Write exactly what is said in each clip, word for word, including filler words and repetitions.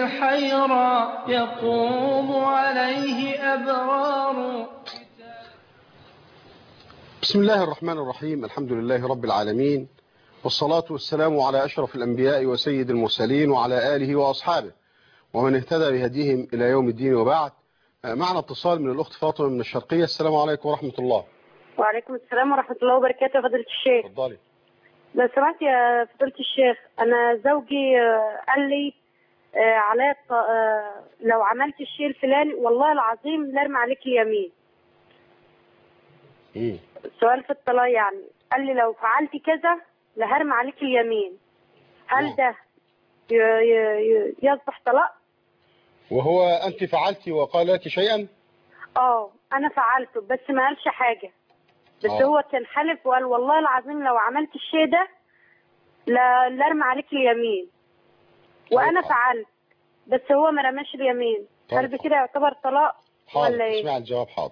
حيرا يقوم عليه أبرار. بسم الله الرحمن الرحيم. الحمد لله رب العالمين، والصلاة والسلام على أشرف الأنبياء وسيد المرسلين وعلى آله وأصحابه ومن اهتدى بهديهم إلى يوم الدين، وبعد. معنا اتصال من الأخت فاطمة من الشرقية. السلام عليكم ورحمة الله. وعليكم السلام ورحمة الله وبركاته. فضيلة الشيخ، اتفضلي. لو سمحت يا فضيلة الشيخ، أنا زوجي قال لي على لو عملت الشيء الفلاني والله العظيم نرمي عليك اليمين. ايه السؤال في الطلاق، يعني قال لي لو فعلتي كذا لهرمي عليك اليمين، هل ده يصبح طلاق؟ وهو أنت فعلتي وقال لك شيئا؟ اه أنا فعلته بس ما قالش حاجة، بس آه. هو كان حلف وقال والله العظيم لو عملت الشيء ده لا لارمي عليك اليمين، وانا طيب. فعلت بس هو ما رماش اليمين. طيب. هل بكده يعتبر طلاق ولا ايه؟ اسمع الجواب. حاضر.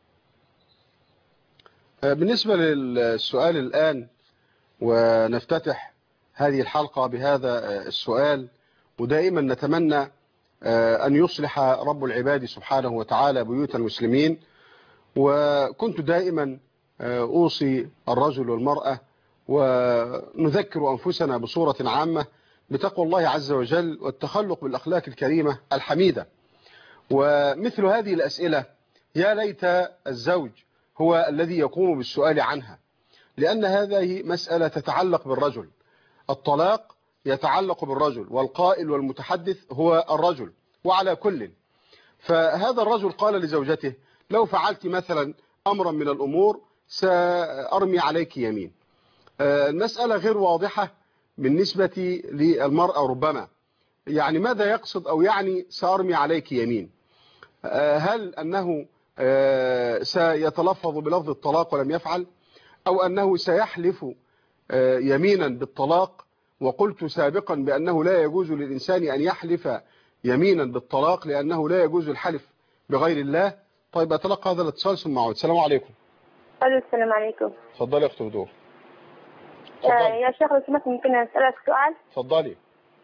بالنسبة للسؤال الآن، ونفتتح هذه الحلقة بهذا السؤال، ودائما نتمنى أن يصلح رب العباد سبحانه وتعالى بيوت المسلمين. وكنت دائما أوصي الرجل والمرأة ونذكر أنفسنا بصورة عامة بتقوى الله عز وجل والتخلق بالأخلاق الكريمة الحميدة. ومثل هذه الأسئلة يا ليت الزوج هو الذي يقوم بالسؤال عنها، لأن هذه مسألة تتعلق بالرجل. الطلاق يتعلق بالرجل، والقائل والمتحدث هو الرجل. وعلى كل، فهذا الرجل قال لزوجته لو فعلت مثلا أمرا من الأمور سأرمي عليك يمين. المسألة غير واضحة بالنسبة للمرأة ربما، يعني ماذا يقصد أو يعني سأرمي عليك يمين؟ هل أنه سيتلفظ بلفظ الطلاق ولم يفعل، أو أنه سيحلف يمينا بالطلاق؟ وقلت سابقا بأنه لا يجوز للإنسان أن يحلف يمينا بالطلاق لأنه لا يجوز الحلف بغير الله. طيب أتلقى هذا الاتصال ثم أعود. السلام عليكم. السلام عليكم. تفضلي يا أخت بدور. يا شيخ لو سمحت ممكن أسألك سؤال؟ تفضلي.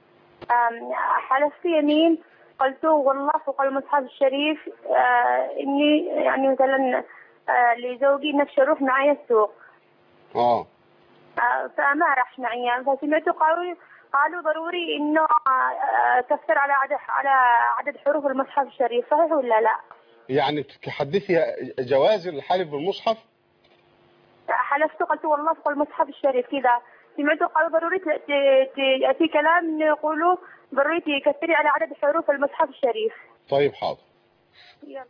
حلفت يمين قلت والله فوق المصحف الشريف إني يعني مثلا لزوجي نفسه يروح معي السوق. اه فما راح معي، فسمعته قالوا قالوا ضروري انه تفسر على عدد على عدد حروف المصحف الشريف، صحيح ولا لا؟ يعني تحدثي جواز الحلف بالمصحف؟ حلفت قلت والله فوق المصحف الشريف كذا، سمعته قالوا ضروري في كلام يقولوا ضروري تكثري على عدد حروف المصحف الشريف. طيب حاضر. يلا.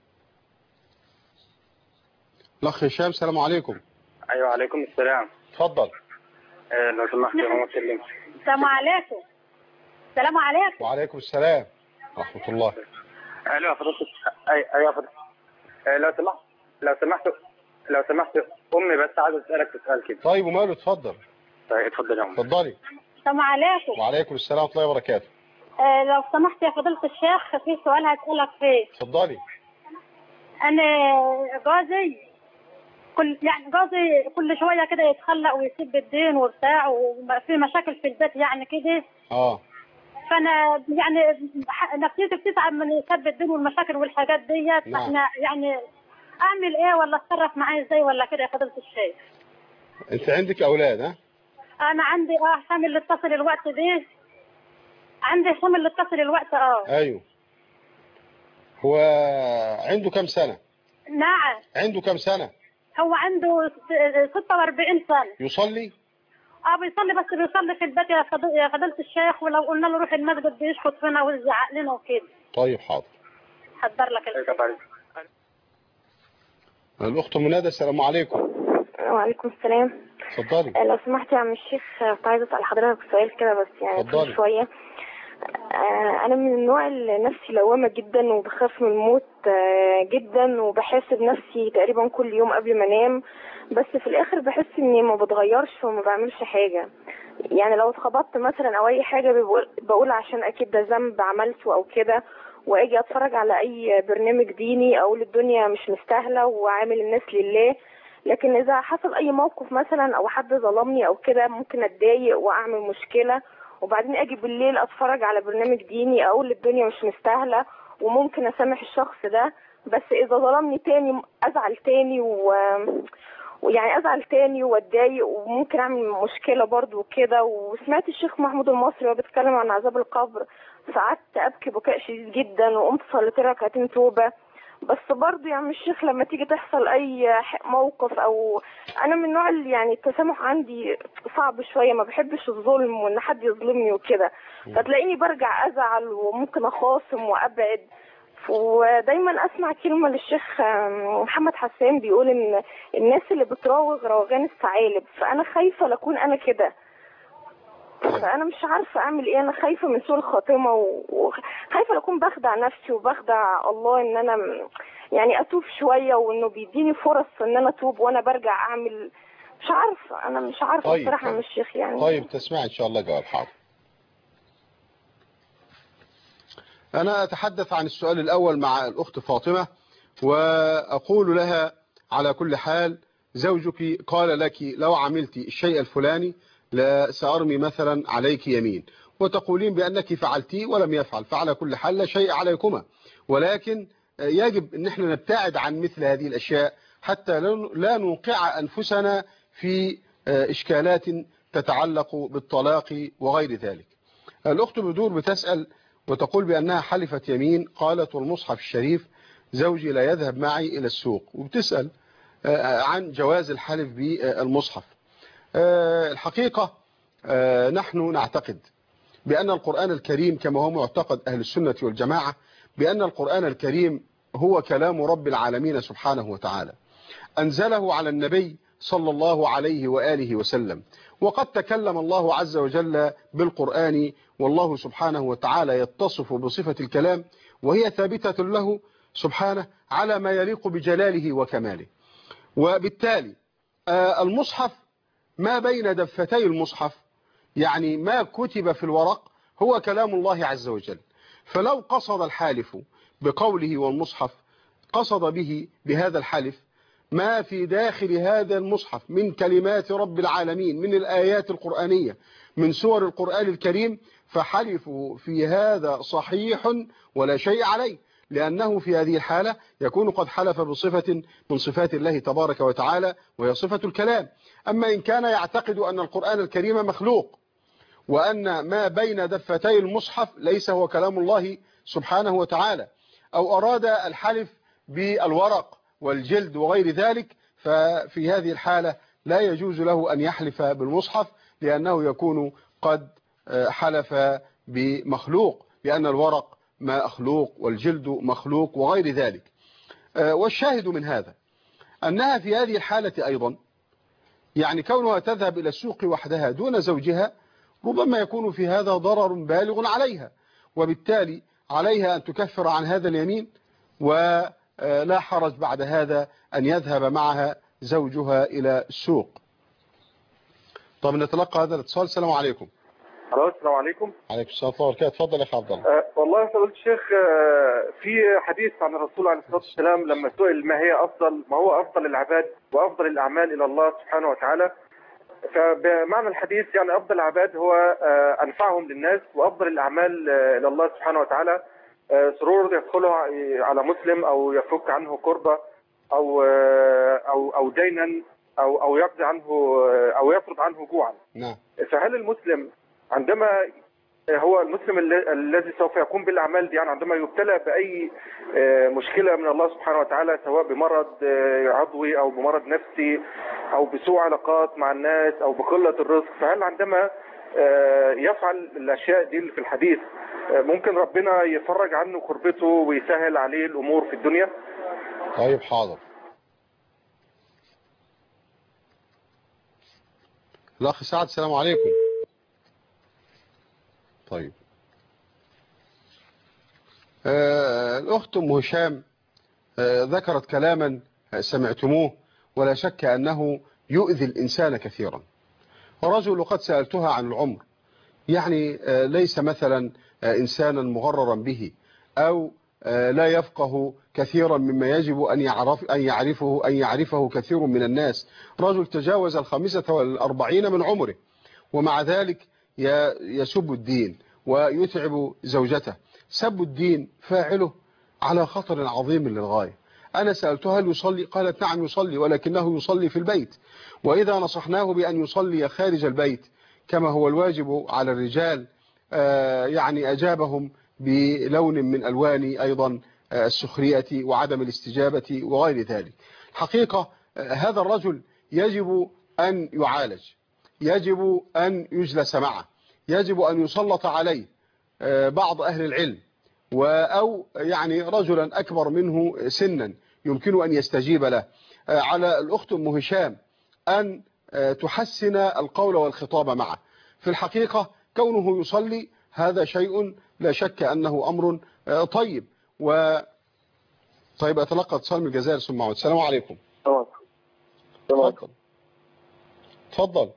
الاخ هشام. السلام عليكم. ايوه عليكم السلام. اتفضل. آه لو سمحت يا ماما تكلمت. السلام عليكم. السلام عليكم. وعليكم السلام ورحمة الله. الو حضرتك. اي ايوه حضرتك. آه لو سمحت لو سمحت لو سمحت امي بس عايزه اسالك سؤال كده. طيب وماله؟ اتفضل. طيب اتفضل يا امي. اتفضلي. السلام عليكم. وعليكم السلام ورحمة الله وبركاته. آه لو سمحت يا فضيلة الشيخ في سؤال هسألك فيه. اتفضلي. انا جوزي كل يعني جوزي كل شويه كده يتخلق ويسيب الدين وبتاع وفي مشاكل في البيت يعني كده. اه فانا يعني نفسيتي بتتعب من يسب الدين والمشاكل والحاجات ديت. نعم. فاحنا يعني اعمل ايه ولا اتصرف معاه ازاي ولا كده يا فضيلة الشيخ؟ انت عندك اولاد؟ ها انا عندي اه حامل اللي اتصل الوقت دي، عندي حامل اللي اتصل الوقت. اه ايوه. هو عنده كم سنة؟ نعم عنده كم سنة؟ هو عنده ستة وأربعين سنة. يصلي؟ اه بيصلي بس بيصلي في البيت يا فضل... يا فضيلة الشيخ، ولو قلنا له روح المسجد بيشخط فينا ويزعق لنا وكده. طيب حاضر. حضر لك الكتاب. الأخت منادى. السلام عليكم. وعليكم السلام. اتفضلي. لو سمحت يا عم الشيخ كنت عايزة أسأل حضرتك سؤال كده بس يعني اتفضلي. شوية. أنا من النوع اللي نفسي لوامة جدا وبخاف من الموت جدا وبحاسب نفسي تقريبا كل يوم قبل ما انام، بس في الآخر بحس إني ما بتغيرش وما بعملش حاجة. يعني لو اتخبطت مثلا أو أي حاجة بقول عشان أكيد ده ذنب عملته أو كده، وأجي أتفرج على أي برنامج ديني أقول الدنيا مش مستاهلة وعامل الناس لله. لكن إذا حصل أي موقف مثلا أو حد ظلمني أو كده ممكن أتضايق وأعمل مشكلة وبعدين اجي بالليل اتفرج على برنامج ديني اقول الدنيا مش مستاهله وممكن اسامح الشخص ده، بس اذا ظلمني تاني ازعل تاني و... ويعني ازعل تاني واتضايق وممكن اعمل مشكله برضو وكده. وسمعت الشيخ محمود المصري وهو بيتكلم عن عذاب القبر، ساعات ابكي بكاء شديد جدا وقمت صليت ركعتين توبه. بس برضو يعني الشيخ لما تيجي تحصل اي موقف، او انا من النوع اللي يعني التسامح عندي صعب شويه، ما بحبش الظلم وان حد يظلمني وكده، فتلاقيني برجع ازعل وممكن اخاصم وابعد. ودايما اسمع كلمه للشيخ محمد حسان بيقول ان الناس اللي بتراوغ روغان الثعالب، فانا خايفه لاكون انا كده، فانا مش عارفه اعمل ايه. انا خايفه من سوء الخاتمه وخايفه اكون بخدع نفسي وبخدع الله ان انا يعني اتوب شويه، وانه بيديني فرص ان انا اتوب وانا برجع اعمل. مش عارفه، انا مش عارفه طيب بصراحه من الشيخ يعني. طيب تسمع ان شاء الله جواب. حاضر. انا اتحدث عن السؤال الاول مع الاخت فاطمه، واقول لها على كل حال زوجك قال لك لو عملت الشيء الفلاني لا سأرمي مثلا عليك يمين، وتقولين بأنك فعلتيه ولم يفعل، فعلى كل حال لا شيء عليكما، ولكن يجب أن احنا نبتعد عن مثل هذه الأشياء حتى لا نوقع أنفسنا في إشكالات تتعلق بالطلاق وغير ذلك. الأخت بدور بتسأل وتقول بأنها حلفت يمين، قالت والمصحف الشريف زوجي لا يذهب معي إلى السوق، وبتسأل عن جواز الحلف بالمصحف. الحقيقة نحن نعتقد بأن القرآن الكريم كما هو معتقد أهل السنة والجماعة بأن القرآن الكريم هو كلام رب العالمين سبحانه وتعالى، أنزله على النبي صلى الله عليه وآله وسلم، وقد تكلم الله عز وجل بالقرآن، والله سبحانه وتعالى يتصف بصفة الكلام وهي ثابتة له سبحانه على ما يليق بجلاله وكماله. وبالتالي المصحف ما بين دفتي المصحف يعني ما كتب في الورق هو كلام الله عز وجل، فلو قصد الحالف بقوله والمصحف قصد به بهذا الحلف ما في داخل هذا المصحف من كلمات رب العالمين، من الآيات القرآنية، من سور القرآن الكريم، فحلفوا في هذا صحيح ولا شيء عليه، لأنه في هذه الحالة يكون قد حلف بصفة من صفات الله تبارك وتعالى وهي صفة الكلام. أما إن كان يعتقد أن القرآن الكريم مخلوق وأن ما بين دفتي المصحف ليس هو كلام الله سبحانه وتعالى، أو أراد الحلف بالورق والجلد وغير ذلك، ففي هذه الحالة لا يجوز له أن يحلف بالمصحف، لأنه يكون قد حلف بمخلوق، لأن الورق ما مخلوق والجلد مخلوق وغير ذلك. والشاهد من هذا أنها في هذه الحالة أيضا يعني كونها تذهب إلى السوق وحدها دون زوجها ربما يكون في هذا ضرر بالغ عليها، وبالتالي عليها أن تكفر عن هذا اليمين، ولا حرج بعد هذا أن يذهب معها زوجها إلى السوق. طب نتلقى هذا الاتصال. السلام عليكم. السلام عليكم. عليكم السلام ورحمة الله وبركاته. اتفضل يا اخي عبد الله. أه والله يا فضيلة الشيخ، أه في حديث عن الرسول عليه الصلاة والسلام لما سئل ما هي أفضل ما هو أفضل العباد وأفضل الأعمال إلى الله سبحانه وتعالى، فبمعنى الحديث يعني أفضل العباد هو أه أنفعهم للناس، وأفضل الأعمال أه إلى الله سبحانه وتعالى أه سرور يدخله على مسلم أو يفك عنه كربة أو أه أو أو دينا أو أو يقضي عنه أو يطرد عنه جوعا. نعم. فهل المسلم عندما هو المسلم الذي سوف يقوم بالأعمال دي يعني عندما يبتلى بأي مشكلة من الله سبحانه وتعالى سواء بمرض عضوي أو بمرض نفسي أو بسوء علاقات مع الناس أو بقلة الرزق، فهل عندما يفعل الأشياء دي اللي في الحديث ممكن ربنا يفرج عنه كربته ويسهل عليه الأمور في الدنيا؟ طيب حاضر. الأخ سعد السلام عليكم. طيب آه الأخت أم هشام آه ذكرت كلاما سمعتموه ولا شك أنه يؤذي الإنسان كثيرا. ورجل قد سألتها عن العمر، يعني آه ليس مثلا آه إنسانا مغررا به أو آه لا يفقه كثيرا مما يجب أن يعرف أن يعرفه أن يعرفه كثير من الناس. رجل تجاوز الخامسة والأربعين من عمره، ومع ذلك يسب الدين ويتعب زوجته. سب الدين فاعله على خطر عظيم للغاية. أنا سألتها هل يصلي؟ قالت نعم يصلي، ولكنه يصلي في البيت، وإذا نصحناه بأن يصلي خارج البيت كما هو الواجب على الرجال يعني أجابهم بلون من ألوان أيضا السخرية وعدم الاستجابة وغير ذلك. حقيقة هذا الرجل يجب أن يعالج، يجب أن يجلس معه، يجب أن يسلط عليه بعض أهل العلم أو يعني رجلا أكبر منه سنا يمكن أن يستجيب له. على الأخت أم هشام أن تحسن القول والخطاب معه. في الحقيقة كونه يصلي هذا شيء لا شك أنه أمر طيب. و طيب أتلقى اتصال من الجزائر ثم أعود. السلام عليكم. تفضل تفضل.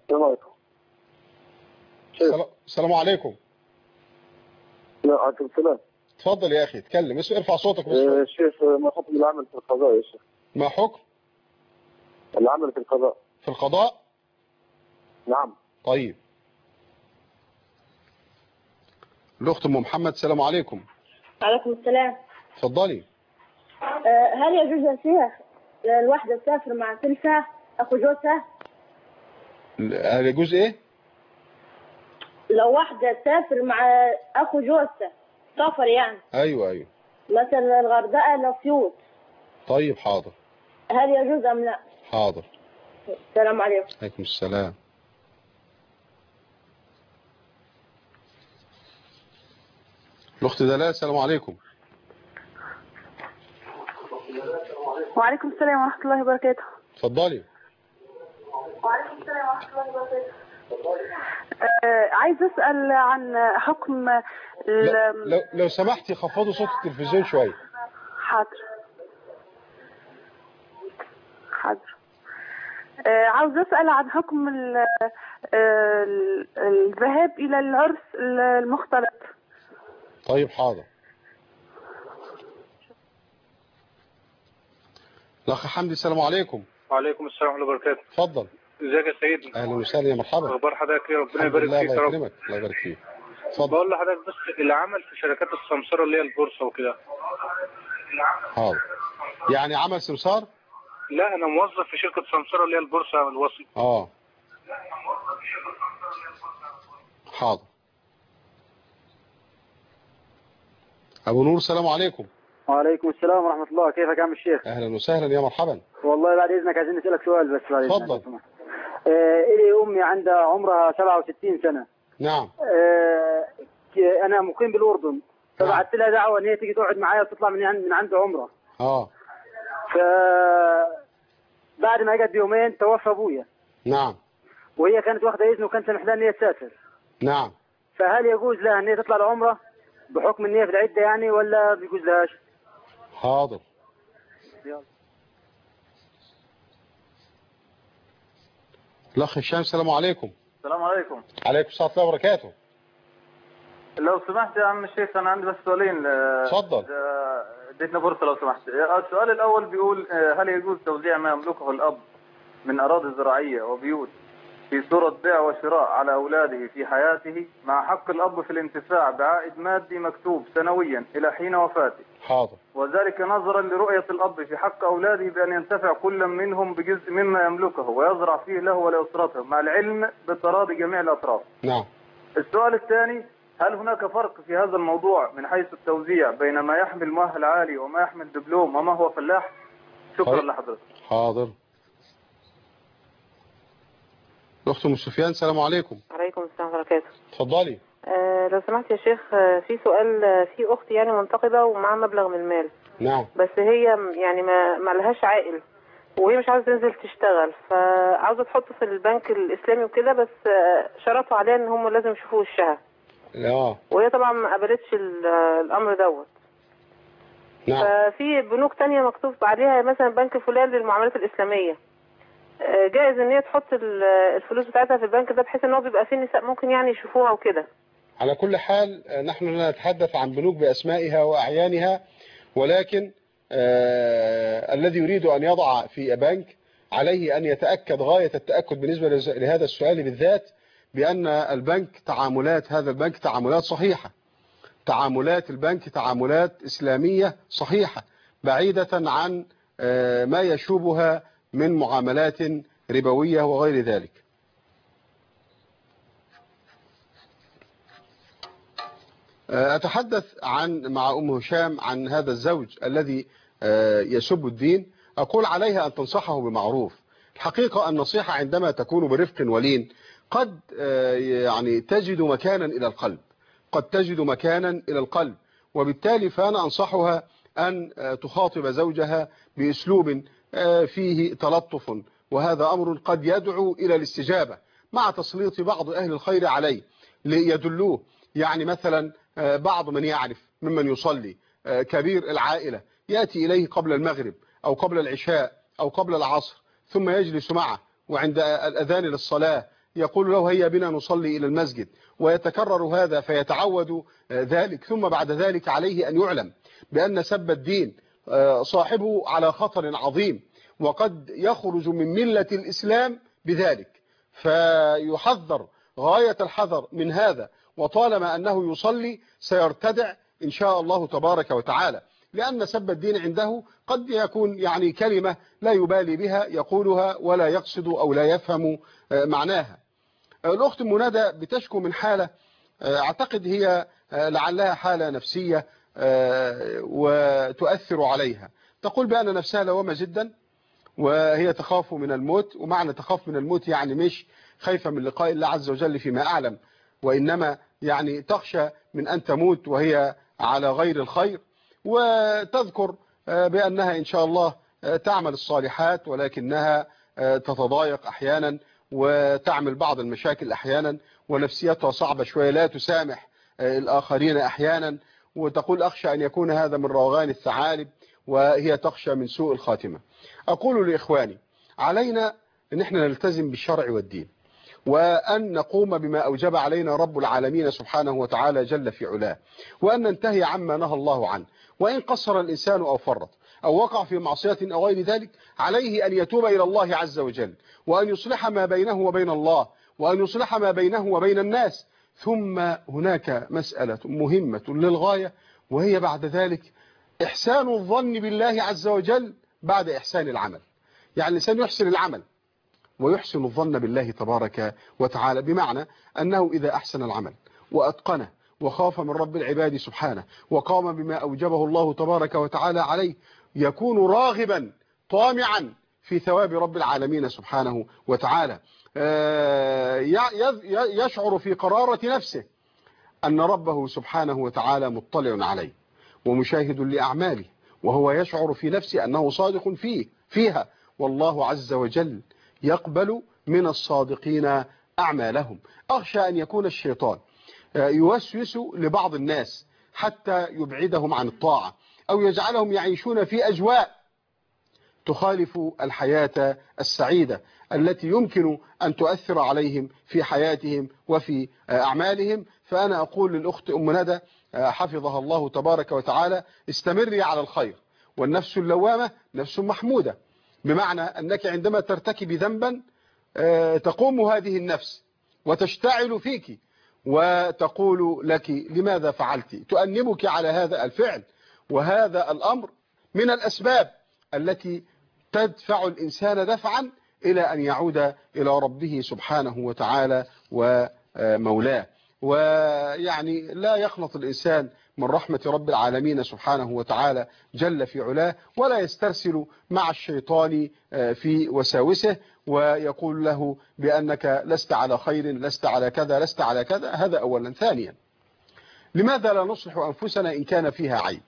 السلام عليكم. وعليكم السلام. تفضل يا أخي اتكلم، اسمع ارفع صوتك بس. يا شيخ ما حكم العمل في القضاء يا شيخ؟ ما حكم العمل في القضاء؟ في القضاء؟ نعم. طيب الأخت أم محمد السلام عليكم. وعليكم السلام. تفضلي. هل يجوز يا شيخ الواحدة تسافر مع تلفة أخو جوزها؟ هل يجوز إيه؟ لو واحدة تسافر مع أخو جوزها سفر يعني. أيوة أيوة. مثلا الغردقة لأسيوط. طيب حاضر. هل يجوز أم لا؟ حاضر. السلام عليكم. عليكم السلام. الأخت دلال السلام عليكم. وعليكم السلام ورحمة الله وبركاته. تفضلي. وعليكم السلام ورحمة الله وبركاته. آه عايز أسأل عن حكم لو, لو سمحتي خفضوا صوت التلفزيون شوية. حاضر حاضر. آه عاوز أسأل عن حكم الذهاب إلى العرس المختلط. طيب حاضر. الأخ حمدي السلام عليكم. وعليكم السلام ورحمة الله وبركاته. اتفضل. ازيك يا سيدنا؟ اهلا وسهلا يا مرحبا. اخبار حضرتك ايه؟ ربنا يبارك فيك يا رب. الله يبارك فيك. اتفضل. بقول لحضرتك بس العمل في شركات السمسره اللي هي البورصه وكده. حاضر. يعني عمل سمسار؟ لا انا موظف في شركه سمسره اللي هي البورصه الوسط. اه حاضر. ابو نور السلام عليكم. وعليكم السلام ورحمة الله. كيفك يا عم الشيخ؟ اهلا وسهلا يا مرحبا. والله بعد اذنك عايزين نسألك سؤال بس بعد اذنك. تفضل. آه الي امي عندها عمرها سبعة وستين سنة. نعم. آه انا مقيم بالاردن، فبعثت لها دعوة ان هي تيجي تقعد معايا وتطلع من عند من عند عمرة. اه. ف بعد ما اجت بيومين توفى ابويا. نعم. وهي كانت واخده اذن وكان سامح لها ان هي تسافر. نعم. فهل يجوز لها ان هي تطلع العمرة بحكم ان هي في العدة يعني ولا بيجوز لهاش؟ حاضر. يلا. الأخ هشام السلام عليكم. السلام عليكم. عليكم السلام ورحمة الله وبركاته. لو سمحت يا عم الشيخ أنا عندي بس سؤالين. اتفضل. اديتنا فرصة لو سمحت. السؤال الأول بيقول هل يجوز توزيع ما يملكه الأب من أراضي زراعية وبيوت في صورة بيع وشراء على أولاده في حياته مع حق الأب في الانتفاع بعائد مادي مكتوب سنويا إلى حين وفاته؟ حاضر. وذلك نظرا لرؤية الأب في حق أولاده بأن ينتفع كل منهم بجزء مما يملكه ويزرع فيه له ولأسرته مع العلم بتراضي جميع الأطراف. نعم. السؤال الثاني، هل هناك فرق في هذا الموضوع من حيث التوزيع بين ما يحمل مؤهل عالي وما يحمل دبلوم وما هو فلاح؟ شكرا طيب. لحضرتك. حاضر. الأخت أم سفيان السلام عليكم. وعليكم السلام ورحمة الله وبركاته. اتفضلي. آه لو سمحت يا شيخ، آه في سؤال. آه في أختي يعني منتقبة ومعها مبلغ من المال. نعم. بس هي يعني ما ما لهاش عائل وهي مش عاوزة تنزل تشتغل، فعاوزة تحطه في البنك الإسلامي وكده، بس آه شرطوا عليها إن هم لازم يشوفوا وشها. اه. وهي طبعا ما قبلتش الأمر دوت. نعم. ففي بنوك تانية مكتوب عليها مثلا بنك فلان للمعاملات الإسلامية، جائز ان هي تحط الفلوس بتاعتها في البنك ده بحيث ان هو بيبقى فيه نساء ممكن يعني يشوفوها وكده. على كل حال نحن لا نتحدث عن بنوك بأسمائها وأعيانها، ولكن آه الذي يريد أن يضع في بنك عليه أن يتأكد غاية التأكد بالنسبة لهذا السؤال بالذات بأن البنك تعاملات هذا البنك تعاملات صحيحة، تعاملات البنك تعاملات إسلامية صحيحة بعيدة عن ما يشوبها من معاملات ربوية وغير ذلك. أتحدث عن مع أم هشام عن هذا الزوج الذي يسب الدين. أقول عليها أن تنصحه بمعروف. الحقيقة النصيحة عندما تكون برفق ولين قد يعني تجد مكانا إلى القلب، قد تجد مكانا إلى القلب، وبالتالي فأنا أنصحها أن تخاطب زوجها بأسلوب فيه تلطف، وهذا أمر قد يدعو إلى الاستجابة مع تسليط بعض أهل الخير عليه ليدلوه. يعني مثلا بعض من يعرف ممن يصلي كبير العائلة يأتي إليه قبل المغرب أو قبل العشاء أو قبل العصر، ثم يجلس معه، وعند الأذان للصلاة يقول له هيا بنا نصلي إلى المسجد، ويتكرر هذا فيتعود ذلك. ثم بعد ذلك عليه أن يعلم بأن سب الدين صاحبه على خطر عظيم، وقد يخرج من ملة الإسلام بذلك، فيحذر غاية الحذر من هذا. وطالما أنه يصلي سيرتدع إن شاء الله تبارك وتعالى، لأن سب الدين عنده قد يكون يعني كلمة لا يبالي بها يقولها ولا يقصد أو لا يفهم معناها. الأخت منادى بتشكو من حالة أعتقد هي لعلها حالة نفسية وتؤثر عليها. تقول بأن نفسها لوامة جدا، وهي تخاف من الموت. ومعنى تخاف من الموت يعني مش خايفة من لقاء الله عز وجل فيما أعلم، وإنما يعني تخشى من أن تموت وهي على غير الخير. وتذكر بأنها إن شاء الله تعمل الصالحات، ولكنها تتضايق أحيانا وتعمل بعض المشاكل أحيانا، ونفسيتها صعبة شوية، لا تسامح الآخرين أحيانا. وتقول أخشى أن يكون هذا من روغان الثعالب، وهي تخشى من سوء الخاتمة. أقول لإخواني علينا أن احنا نلتزم بالشرع والدين، وأن نقوم بما أوجب علينا رب العالمين سبحانه وتعالى جل في علاه، وأن ننتهي عما نهى الله عنه. وإن قصر الإنسان أو فرط أو وقع في معصية أو غير ذلك، عليه أن يتوب إلى الله عز وجل، وأن يصلح ما بينه وبين الله، وأن يصلح ما بينه وبين الناس. ثم هناك مسألة مهمة للغاية، وهي بعد ذلك إحسان الظن بالله عز وجل بعد إحسان العمل. يعني الإنسان يحسن العمل ويحسن الظن بالله تبارك وتعالى، بمعنى أنه إذا أحسن العمل وأتقنه وخاف من رب العباد سبحانه وقام بما أوجبه الله تبارك وتعالى عليه، يكون راغبا طامعا في ثواب رب العالمين سبحانه وتعالى. يشعر في قرارة نفسه أن ربه سبحانه وتعالى مطلع عليه ومشاهد لأعماله، وهو يشعر في نفسه أنه صادق فيه فيها، والله عز وجل يقبل من الصادقين أعمالهم. أخشى أن يكون الشيطان يوسوس لبعض الناس حتى يبعدهم عن الطاعة، أو يجعلهم يعيشون في أجواء تخالف الحياة السعيدة التي يمكن أن تؤثر عليهم في حياتهم وفي أعمالهم. فأنا أقول للأخت أم ندى حفظها الله تبارك وتعالى، استمري على الخير، والنفس اللوامة نفس محمودة، بمعنى أنك عندما ترتكب ذنبا تقوم هذه النفس وتشتعل فيك وتقول لك لماذا فعلت، تؤنبك على هذا الفعل. وهذا الأمر من الأسباب التي تدفع الإنسان دفعا إلى أن يعود إلى ربه سبحانه وتعالى ومولاه. ويعني لا يخلط الإنسان من رحمة رب العالمين سبحانه وتعالى جل في علاه، ولا يسترسل مع الشيطان في وساوسه ويقول له بأنك لست على خير، لست على كذا، لست على كذا. هذا أولا. ثانيا، لماذا لا نصلح أنفسنا إن كان فيها عيب؟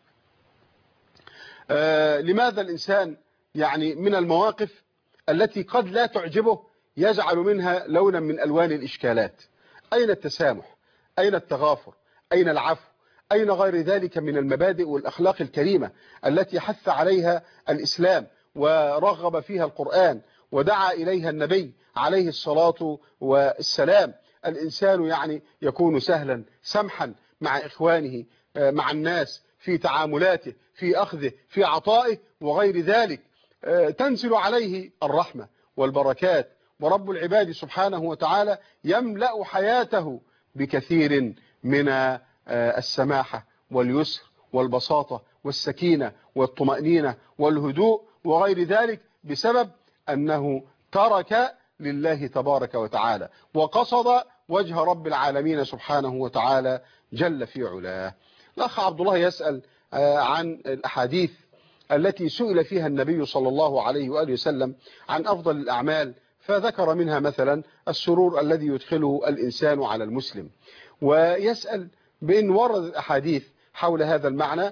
آه لماذا الإنسان يعني من المواقف التي قد لا تعجبه يجعل منها لونا من ألوان الإشكالات؟ أين التسامح؟ أين التغافر؟ أين العفو؟ أين غير ذلك من المبادئ والأخلاق الكريمة التي حث عليها الإسلام ورغب فيها القرآن ودعا إليها النبي عليه الصلاة والسلام؟ الإنسان يعني يكون سهلا سمحا مع إخوانه، مع الناس، في تعاملاته، في أخذه، في عطائه وغير ذلك. تنزل عليه الرحمة والبركات ورب العباد سبحانه وتعالى يملأ حياته بكثير من السماحة واليسر والبساطة والسكينة والطمأنينة والهدوء وغير ذلك بسبب أنه ترك لله تبارك وتعالى وقصد وجه رب العالمين سبحانه وتعالى جل في علاه. الأخ عبد الله يسأل عن الأحاديث التي سئل فيها النبي صلى الله عليه وآله وسلم عن أفضل الأعمال، فذكر منها مثلا السرور الذي يدخله الإنسان على المسلم، ويسأل بأن ورد الأحاديث حول هذا المعنى،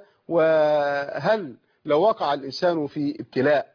وهل لو وقع الإنسان في ابتلاء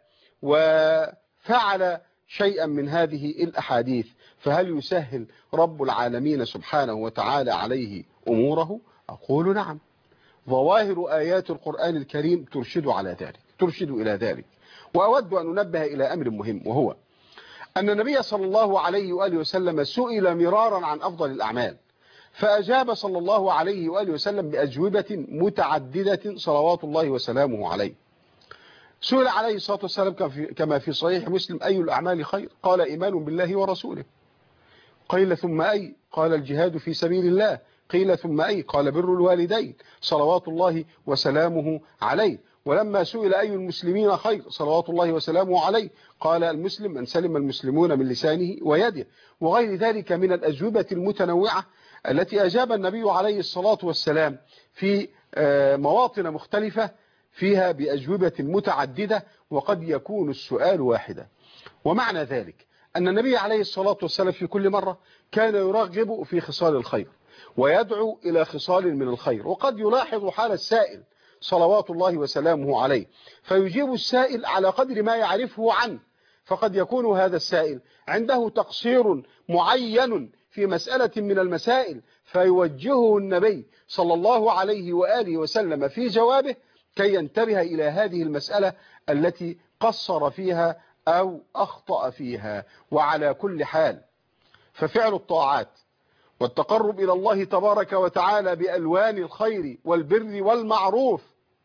وفعل شيئا من هذه الأحاديث فهل يسهل رب العالمين سبحانه وتعالى عليه أموره؟ أقول نعم، ظواهر آيات القرآن الكريم ترشد على ذلك، ترشد إلى ذلك. وأود أن أنبه إلى أمر مهم، وهو أن النبي صلى الله عليه وآله وسلم سئل مرارا عن أفضل الأعمال، فأجاب صلى الله عليه وآله وسلم بأجوبة متعددة صلوات الله وسلامه عليه. سئل عليه الصلاة والسلام كما في صحيح مسلم: أي الأعمال خير؟ قال: إيمان بالله ورسوله. قيل: ثم أي؟ قال: الجهاد في سبيل الله. قيل: ثم أي؟ قال: بر الوالدين، صلوات الله وسلامه عليه. ولما سئل أي المسلمين خير صلوات الله وسلامه عليه قال: المسلم من سلم المسلمون من لسانه ويده، وغير ذلك من الأجوبة المتنوعة التي أجاب النبي عليه الصلاة والسلام في مواطن مختلفة فيها بأجوبة متعددة، وقد يكون السؤال واحدا. ومعنى ذلك أن النبي عليه الصلاة والسلام في كل مرة كان يرغب في خصال الخير ويدعو إلى خصال من الخير، وقد يلاحظ حال السائل صلوات الله وسلامه عليه فيجيب السائل على قدر ما يعرفه عنه، فقد يكون هذا السائل عنده تقصير معين في مسألة من المسائل فيوجهه النبي صلى الله عليه وآله وسلم في جوابه كي ينتبه إلى هذه المسألة التي قصر فيها أو أخطأ فيها. وعلى كل حال ففعل الطاعات والتقرب إلى الله تبارك وتعالى بألوان الخير والبر والمعروف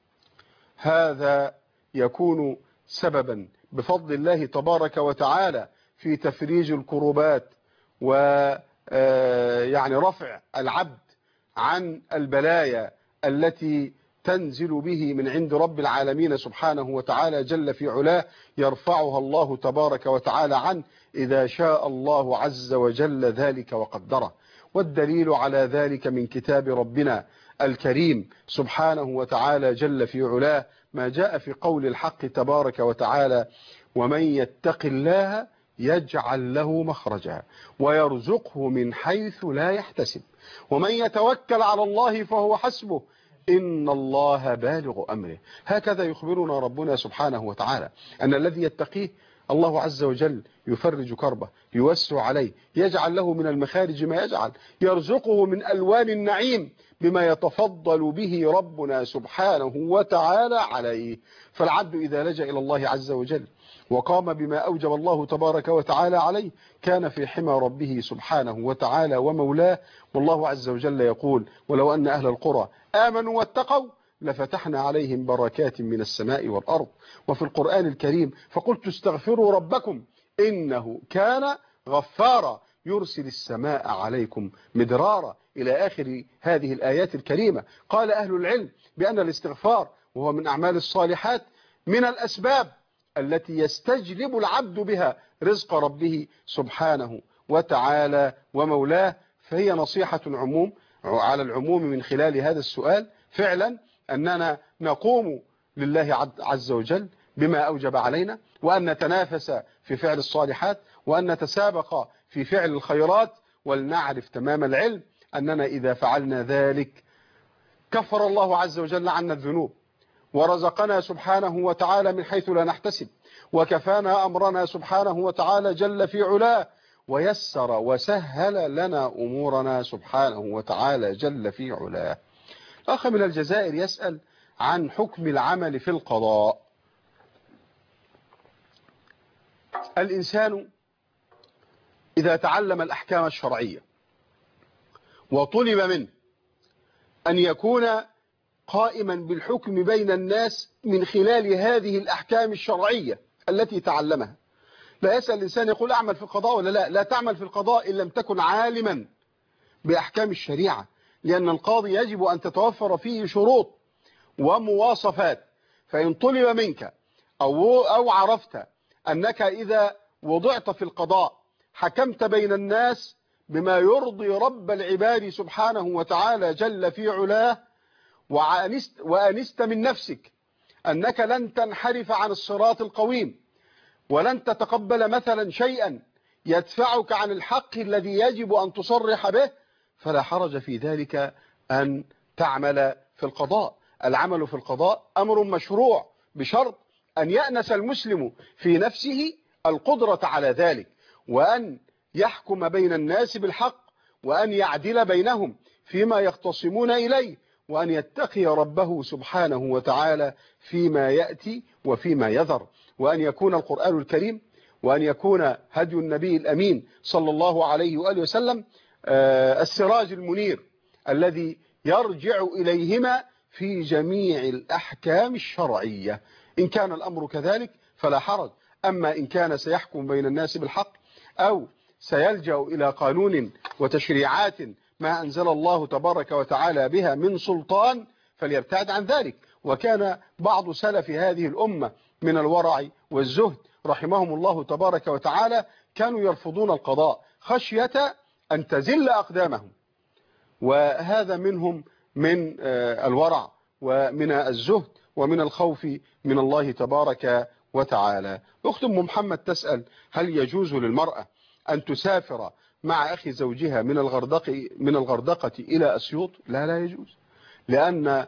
هذا يكون سببا بفضل الله تبارك وتعالى في تفريج الكروبات ويعني رفع العبد عن البلايا التي تنزل به من عند رب العالمين سبحانه وتعالى جل في علاه، يرفعها الله تبارك وتعالى عنه إذا شاء الله عز وجل ذلك وقدره. والدليل على ذلك من كتاب ربنا الكريم سبحانه وتعالى جل في علاه ما جاء في قول الحق تبارك وتعالى: ومن يتق الله يجعل له مخرجا ويرزقه من حيث لا يحتسب ومن يتوكل على الله فهو حسبه إن الله بالغ أمره. هكذا يخبرنا ربنا سبحانه وتعالى أن الذي يتقيه الله عز وجل يفرج كربه، يوسع عليه، يجعل له من المخارج ما يجعل، يرزقه من ألوان النعيم بما يتفضل به ربنا سبحانه وتعالى عليه. فالعبد إذا لجأ إلى الله عز وجل وقام بما أوجب الله تبارك وتعالى عليه كان في حمى ربه سبحانه وتعالى ومولاه. والله عز وجل يقول: ولو أن أهل القرى آمنوا واتقوا لفتحنا عليهم بركات من السماء والأرض. وفي القرآن الكريم: فقلت استغفروا ربكم إنه كان غفارا يرسل السماء عليكم مدرارا إلى آخر هذه الآيات الكريمة. قال أهل العلم بأن الاستغفار وهو من أعمال الصالحات من الأسباب التي يستجلب العبد بها رزق ربه سبحانه وتعالى ومولاه. فهي نصيحة عموم على العموم من خلال هذا السؤال فعلا أننا نقوم لله عز وجل بما أوجب علينا، وأن نتنافس في فعل الصالحات، وأن نتسابق في فعل الخيرات، ولنعرف تمام العلم أننا إذا فعلنا ذلك كفر الله عز وجل عنا الذنوب ورزقنا سبحانه وتعالى من حيث لا نحتسب، وكفانا أمرنا سبحانه وتعالى جل في علاه، ويسر وسهل لنا أمورنا سبحانه وتعالى جل في علاه. أخ من الجزائر يسأل عن حكم العمل في القضاء. الإنسان إذا تعلم الأحكام الشرعية وطلب منه أن يكون قائما بالحكم بين الناس من خلال هذه الأحكام الشرعية التي تعلمها، لا يسأل الإنسان يقول أعمل في القضاء ولا لا. لا تعمل في القضاء إن لم تكن عالما بأحكام الشريعة، لأن القاضي يجب أن تتوفر فيه شروط ومواصفات. فإن طلب منك أو, أو عرفت أنك إذا وضعت في القضاء حكمت بين الناس بما يرضي رب العباد سبحانه وتعالى جل في علاه، وأنست, وأنست من نفسك أنك لن تنحرف عن الصراط القويم ولن تتقبل مثلا شيئا يدفعك عن الحق الذي يجب أن تصرح به، فلا حرج في ذلك أن تعمل في القضاء. العمل في القضاء أمر مشروع بشرط أن يأنس المسلم في نفسه القدرة على ذلك، وأن يحكم بين الناس بالحق، وأن يعدل بينهم فيما يختصمون إليه، وأن يتقي ربه سبحانه وتعالى فيما يأتي وفيما يذر، وأن يكون القرآن الكريم وأن يكون هدي النبي الأمين صلى الله عليه وآله وسلم السراج المنير الذي يرجع إليهما في جميع الأحكام الشرعية. إن كان الأمر كذلك فلا حرج. أما إن كان سيحكم بين الناس بالحق أو سيلجأ إلى قانون وتشريعات ما أنزل الله تبارك وتعالى بها من سلطان فليبتعد عن ذلك. وكان بعض سلف هذه الأمة من الورع والزهد رحمهم الله تبارك وتعالى كانوا يرفضون القضاء خشية أن تزل أقدامهم، وهذا منهم من الورع ومن الزهد ومن الخوف من الله تبارك وتعالى. أخت أم محمد تسأل: هل يجوز للمرأة أن تسافر مع أخي زوجها من الغردقة من الغردقة إلى أسيوط؟ لا لا يجوز، لأن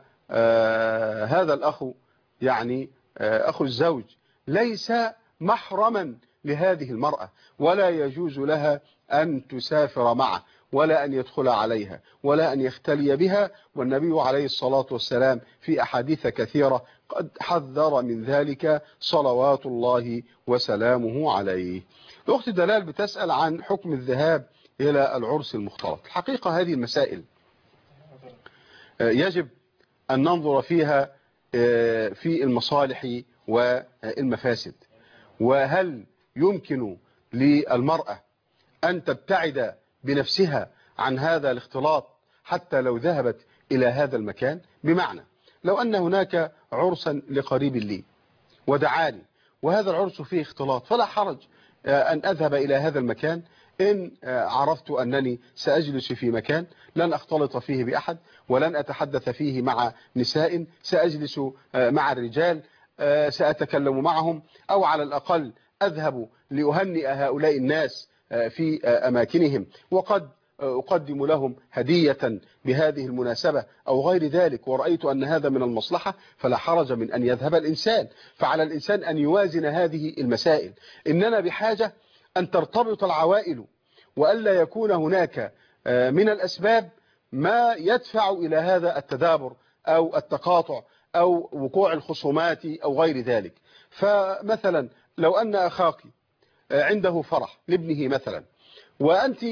آه هذا الأخ يعني آه أخو الزوج ليس محرما لهذه المرأة، ولا يجوز لها أن تسافر معه ولا أن يدخل عليها ولا أن يختلي بها. والنبي عليه الصلاة والسلام في أحاديث كثيرة قد حذر من ذلك صلوات الله وسلامه عليه. الأخت دلال بتسأل عن حكم الذهاب إلى العرس المختلط. الحقيقة هذه المسائل يجب أن ننظر فيها في المصالح والمفاسد، وهل يمكن للمرأة أن تبتعد بنفسها عن هذا الاختلاط حتى لو ذهبت إلى هذا المكان؟ بمعنى لو أن هناك عرسا لقريب لي ودعاني وهذا العرس فيه اختلاط، فلا حرج أن أذهب إلى هذا المكان إن عرفت أنني سأجلس في مكان لن أختلط فيه بأحد ولن أتحدث فيه مع نساء، سأجلس مع الرجال سأتكلم معهم، أو على الأقل أذهب لأهنئ هؤلاء الناس في أماكنهم وقد أقدم لهم هدية بهذه المناسبة أو غير ذلك، ورأيت أن هذا من المصلحة فلا حرج من أن يذهب الإنسان. فعلى الإنسان أن يوازن هذه المسائل. إننا بحاجة أن ترتبط العوائل وألا يكون هناك من الأسباب ما يدفع إلى هذا التدابر أو التقاطع أو وقوع الخصومات أو غير ذلك. فمثلا لو أن أخاك عنده فرح لابنه مثلا، وأنت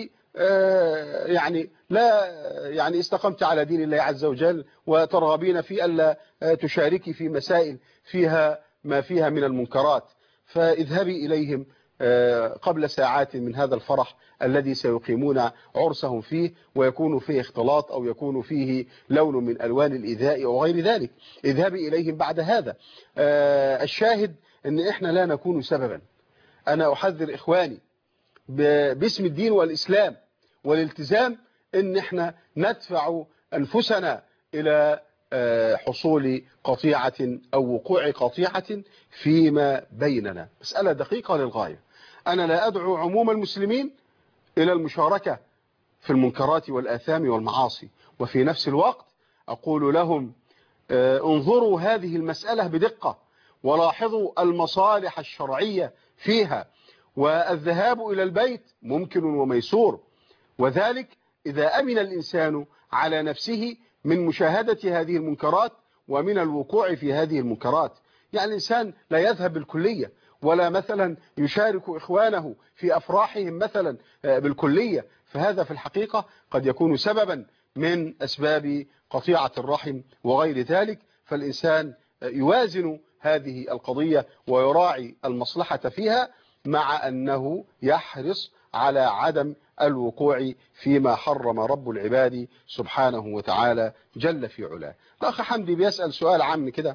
يعني لا يعني استقمت على دين الله عز وجل وترغبين في ألا تشاركي في مسائل فيها ما فيها من المنكرات، فاذهبي إليهم قبل ساعات من هذا الفرح الذي سيقيمون عرسهم فيه، ويكون فيه اختلاط أو يكون فيه لون من ألوان الإيذاء أو غير ذلك. اذهبي إليهم بعد هذا. الشاهد أن إحنا لا نكون سببا. أنا أحذر إخواني باسم الدين والإسلام والالتزام أن إحنا ندفع أنفسنا إلى حصول قطيعة أو وقوع قطيعة فيما بيننا. مسألة دقيقة للغاية. أنا لا أدعو عموم المسلمين إلى المشاركة في المنكرات والآثام والمعاصي، وفي نفس الوقت أقول لهم انظروا هذه المسألة بدقة ولاحظوا المصالح الشرعية فيها، والذهاب إلى البيت ممكن وميسور، وذلك إذا أمن الإنسان على نفسه من مشاهدة هذه المنكرات ومن الوقوع في هذه المنكرات. يعني الإنسان لا يذهب بالكلية ولا مثلا يشارك إخوانه في أفراحهم مثلا بالكلية، فهذا في الحقيقة قد يكون سببا من أسباب قطيعة الرحم وغير ذلك. فالإنسان يوازن هذه القضية ويراعي المصلحة فيها، مع أنه يحرص على عدم الوقوع فيما حرم رب العباد سبحانه وتعالى جل في علاه. الأخ حمدي بيسأل سؤال عام كده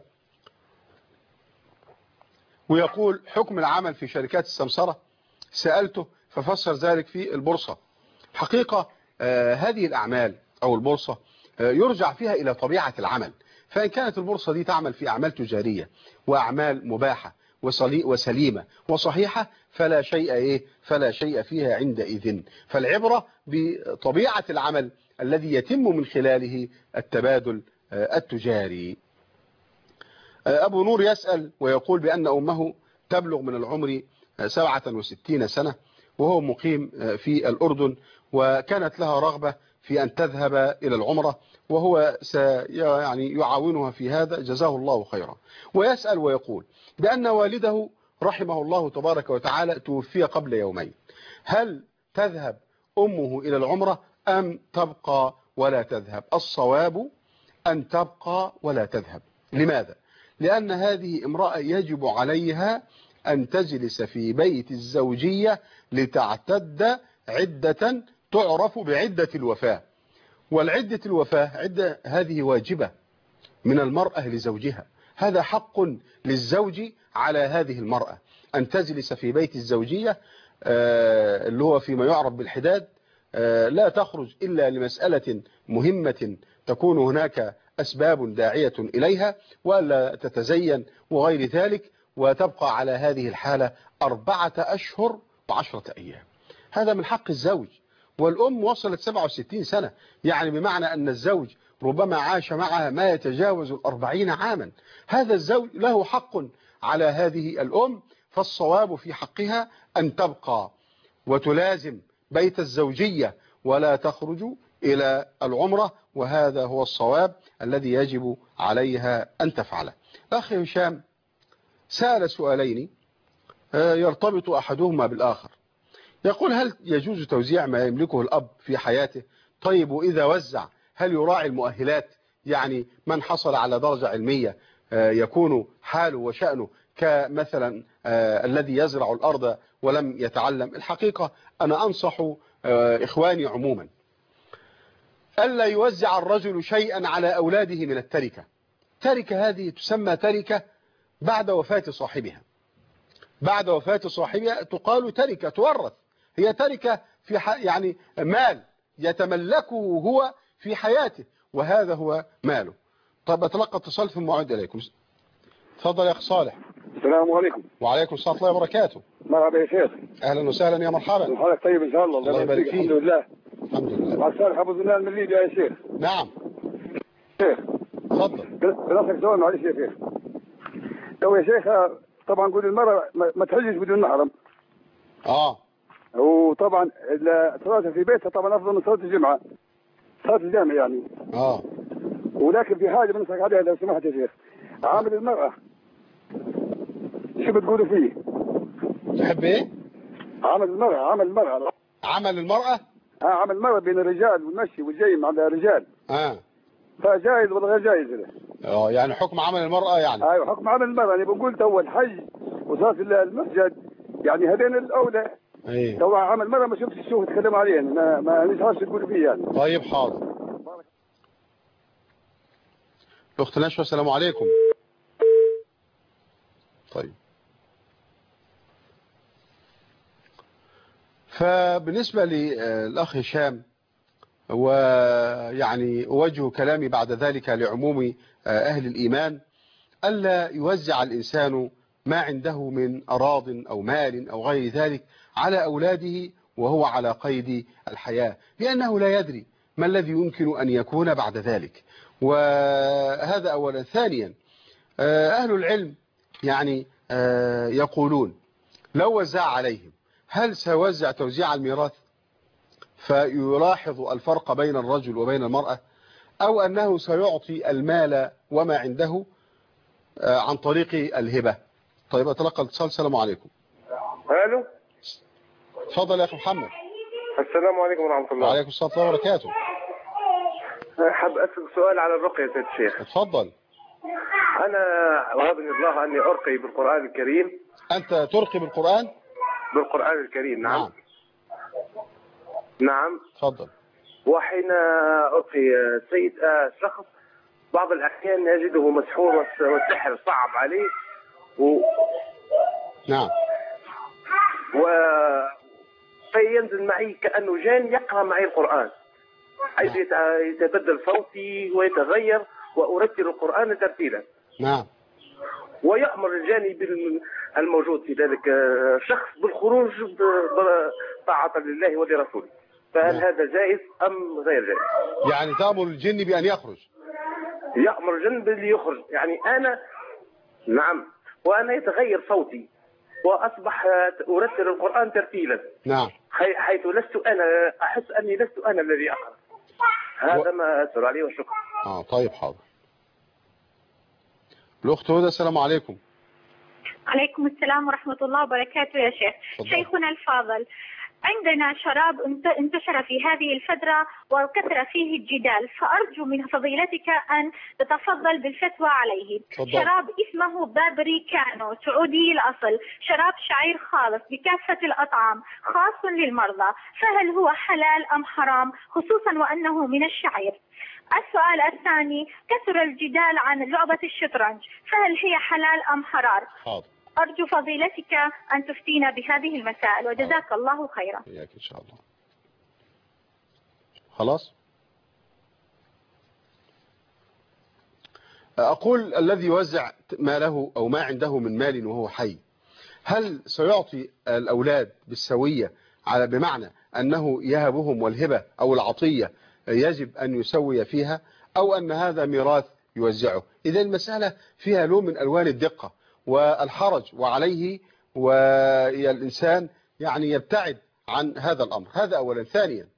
ويقول: حكم العمل في شركات السمسرة؟ سألته ففسر ذلك في البورصة. حقيقة آه هذه الأعمال أو البورصة آه يرجع فيها إلى طبيعة العمل. فإن كانت البورصة دي تعمل في أعمال تجارية وأعمال مباحة وسليمة وصحيحة فلا شيء إيه فلا شيء فيها عندئذ. فالعبرة بطبيعة العمل الذي يتم من خلاله التبادل آه التجاري. آه أبو نور يسأل ويقول بأن أمه تبلغ من العمر سبعة وستين سنة وهو مقيم في الأردن، وكانت لها رغبة في أن تذهب إلى العمرة وهو يعني يعاونها في هذا جزاه الله خيرا. ويسأل ويقول بأن والده رحمه الله تبارك وتعالى توفي قبل يومين، هل تذهب أمه إلى العمرة أم تبقى ولا تذهب؟ الصواب أن تبقى ولا تذهب. لماذا؟ لأن هذه امرأة يجب عليها أن تجلس في بيت الزوجية لتعتد عدة تعرف بعدة الوفاة. والعدة الوفاة عدة هذه واجبة من المرأة لزوجها. هذا حق للزوج على هذه المرأة أن تجلس في بيت الزوجية اللي هو فيما يعرف بالحداد، لا تخرج إلا لمسألة مهمة تكون هناك أسباب داعية إليها، وألا تتزين وغير ذلك، وتبقى على هذه الحالة أربعة أشهر وعشرة أيام. هذا من حق الزوج. والأم وصلت سبعة وستين سنة، يعني بمعنى أن الزوج ربما عاش معها ما يتجاوز الأربعين عاما. هذا الزوج له حق على هذه الأم، فالصواب في حقها أن تبقى وتلازم بيت الزوجية ولا تخرج إلى العمرة، وهذا هو الصواب الذي يجب عليها أن تفعله. أخي هشام سأل سؤالين يرتبط أحدهما بالآخر. يقول: هل يجوز توزيع ما يملكه الأب في حياته؟ طيب وإذا وزع هل يراعي المؤهلات؟ يعني من حصل على درجة علمية يكون حاله وشأنه كمثلا الذي يزرع الأرض ولم يتعلم. الحقيقة أنا أنصح إخواني عموما ألا يوزع الرجل شيئا على أولاده من التركة. تركة هذه تسمى تركة بعد وفاة صاحبها. بعد وفاة صاحبها تقال تركة، تورث. هي تركة في يعني مال يتملكه هو في حياته، وهذا هو ماله. طب أتلقى اتصال في الموعد إليكم. تفضل يا أخ صالح. السلام عليكم. وعليكم السلام ورحمة الله وبركاته. مرحبا يا شيخ. أهلا وسهلا يا مرحبا. حالك طيب إن شاء الله. الله يبارك فيك. الحمد لله. الحمد لله. مع صالح أبو زنان من ليبيا يا شيخ. نعم. شيخ. تفضل. بنصك سؤال معلش يا شيخ. لو يا شيخ طبعا قول المرأة ما تحجش بدون محرم. اه. وطبعا صلاتها في بيتها طبعا افضل من صلاه الجمعه. صلاه الجامع يعني. اه. ولكن في حاجه بنصحك عليها لو سمحت يا شيخ. عامل المراه شو بتقولوا فيه؟ تحب ايه؟ عمل المراه عمل المراه عمل المراه؟ اه عمل المراه بين الرجال والمشي والجاي مع الرجال. اه. فجائز ولا غير جائز له؟ اه يعني حكم عمل المراه يعني. ايوه حكم عمل المراه يعني بقول تو الحج وصلاه المسجد يعني هذين الاولى. ايه. لو عمل مرة ما شفتش شو يتكلم عليه ما ما نعرفش نقول فيه يعني. طيب حاضر. الاخت نشوى السلام عليكم. طيب. فبالنسبة للأخ هشام ويعني أوجه كلامي بعد ذلك لعموم أهل الإيمان ألا يوزع الإنسان ما عنده من أراض أو مال أو غير ذلك على أولاده وهو على قيد الحياة، لأنه لا يدري ما الذي يمكن أن يكون بعد ذلك. وهذا أولا. ثانيا أهل العلم يعني يقولون لو وزع عليهم هل سيوزع توزيع الميراث فيلاحظ الفرق بين الرجل وبين المرأة، أو أنه سيعطي المال وما عنده عن طريق الهبة. طيب أتلقى الاتصال. السلام عليكم. الو. تفضل يا أخي محمد. السلام عليكم ورحمة الله. وعليكم السلام ورحمة الله وبركاته. حاب أسأل سؤال على الرقية يا سيد الشيخ. اتفضل. أنا وهبني الله أني أرقي بالقرآن الكريم. أنت ترقي بالقرآن؟ بالقرآن الكريم. نعم. نعم. نعم. تفضل. وحين ألقي سيد شخص بعض الأحيان يجده مسحور والسحر صعب عليه و... نعم. و فينزل معي كأنه جان يقرأ معي القرآن، حيث يتبدل صوتي ويتغير وأرتل القرآن ترتيلا. نعم. ويأمر الجاني الموجود في ذلك الشخص بالخروج طاعة لله ولرسوله، فهل نعم. هذا جائز أم غير جائز؟ يعني تأمر الجن بأن يخرج؟ يأمر الجن بأن يخرج، يعني أنا نعم، وأنا يتغير صوتي وأصبح أرتل القرآن ترتيلا. نعم. حيث لست أنا أحس أني لست أنا الذي أقرأ. هذا و... ما أسأل عليه والشكر. آه طيب حاضر. الأخت هدى السلام عليكم. عليكم السلام ورحمة الله وبركاته يا شيخ. فضل. شيخنا الفاضل، عندنا شراب انتشر في هذه الفترة وكثر فيه الجدال، فأرجو من فضيلتك أن تتفضل بالفتوى عليه. فضل. شراب اسمه بابريكانو سعودي الأصل، شراب شعير خالص بكافة الأطعام، خاص للمرضى، فهل هو حلال أم حرام، خصوصا وأنه من الشعير؟ السؤال الثاني، كثر الجدال عن لعبة الشطرنج، فهل هي حلال أم حرام؟ حاضر. أرجو فضيلتك أن تفتينا بهذه المسائل وجزاك الله خيرا. إياك إن شاء الله. خلاص. أقول الذي يوزع ما له أو ما عنده من مال وهو حي، هل سيعطي الأولاد بالسوية، على بمعنى أنه يهبهم والهبة أو العطية يجب أن يسوي فيها، أو أن هذا ميراث يوزعه؟ إذا المسألة فيها لون من ألوان الدقة والحرج، وعليه والإنسان يعني يبتعد عن هذا الأمر. هذا أولا. ثانيا،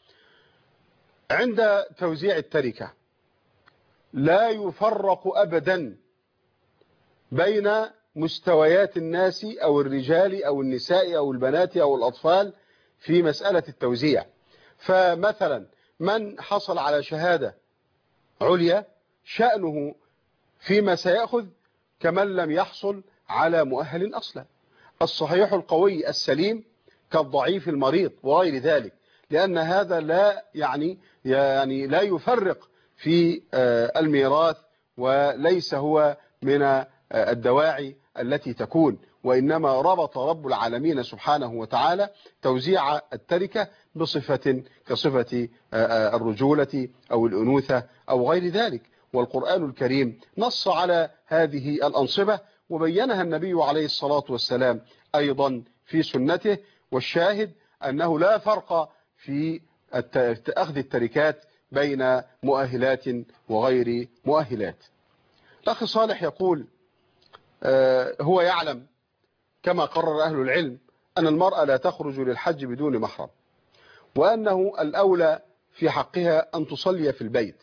عند توزيع التركة لا يفرق أبدا بين مستويات الناس أو الرجال أو النساء أو البنات أو الأطفال في مسألة التوزيع. فمثلا من حصل على شهادة عليا شأنه فيما سيأخذ كمن لم يحصل على مؤهل أصلا. الصحيح القوي السليم كالضعيف المريض وغير ذلك، لأن هذا لا يعني يعني لا يفرق في الميراث، وليس هو من الدواعي التي تكون، وإنما ربط رب العالمين سبحانه وتعالى توزيع التركة بصفة كصفة الرجولة أو الأنوثة أو غير ذلك. والقرآن الكريم نص على هذه الأنصبة وبينها النبي عليه الصلاة والسلام أيضا في سنته. والشاهد أنه لا فرق في أخذ التركات بين مؤهلات وغير مؤهلات. الأخ صالح يقول هو يعلم كما قرر أهل العلم أن المرأة لا تخرج للحج بدون محرم، وأنه الأولى في حقها أن تصلي في البيت.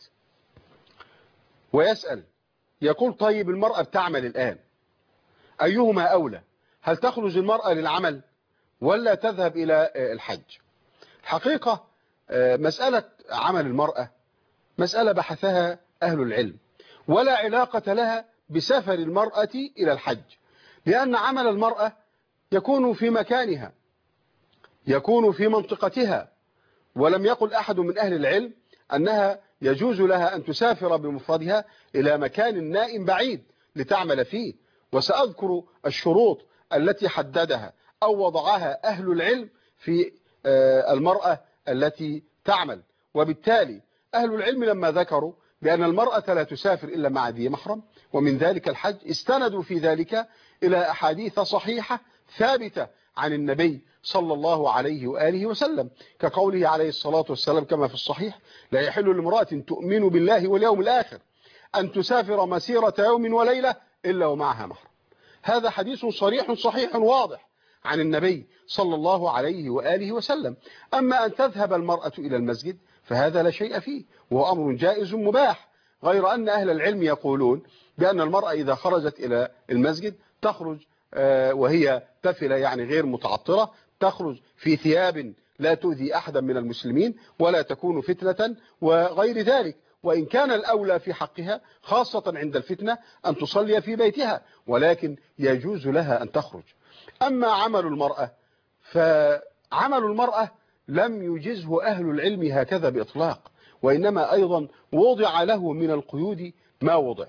ويسأل يقول طيب المرأة بتعمل الآن، أيهما أولى؟ هل تخرج المرأة للعمل ولا تذهب إلى الحج؟ حقيقة مسألة عمل المرأة مسألة بحثها أهل العلم، ولا علاقة لها بسفر المرأة إلى الحج، لأن عمل المرأة يكون في مكانها، يكون في منطقتها. ولم يقل أحد من أهل العلم أنها يجوز لها أن تسافر بمفردها إلى مكان نائم بعيد لتعمل فيه. وسأذكر الشروط التي حددها أو وضعها أهل العلم في المرأة التي تعمل. وبالتالي أهل العلم لما ذكروا بأن المرأة لا تسافر إلا مع ذي محرم ومن ذلك الحج، استندوا في ذلك إلى أحاديث صحيحة ثابتة عن النبي صلى الله عليه وآله وسلم، كقوله عليه الصلاة والسلام كما في الصحيح: لا يحل لامرأة تؤمن بالله واليوم الآخر أن تسافر مسيرة يوم وليلة إلا ومعها محرم. هذا حديث صريح صحيح واضح عن النبي صلى الله عليه وآله وسلم. أما أن تذهب المرأة إلى المسجد فهذا لا شيء فيه، وهو أمر جائز مباح، غير أن أهل العلم يقولون بأن المرأة إذا خرجت إلى المسجد تخرج وهي تفلة، يعني غير متعطرة، تخرج في ثياب لا تؤذي أحدا من المسلمين ولا تكون فتنة وغير ذلك. وإن كان الأولى في حقها خاصة عند الفتنة أن تصلي في بيتها، ولكن يجوز لها أن تخرج. أما عمل المرأة فعمل المرأة لم يجزه أهل العلم هكذا بإطلاق، وإنما أيضا وضع له من القيود ما وضع.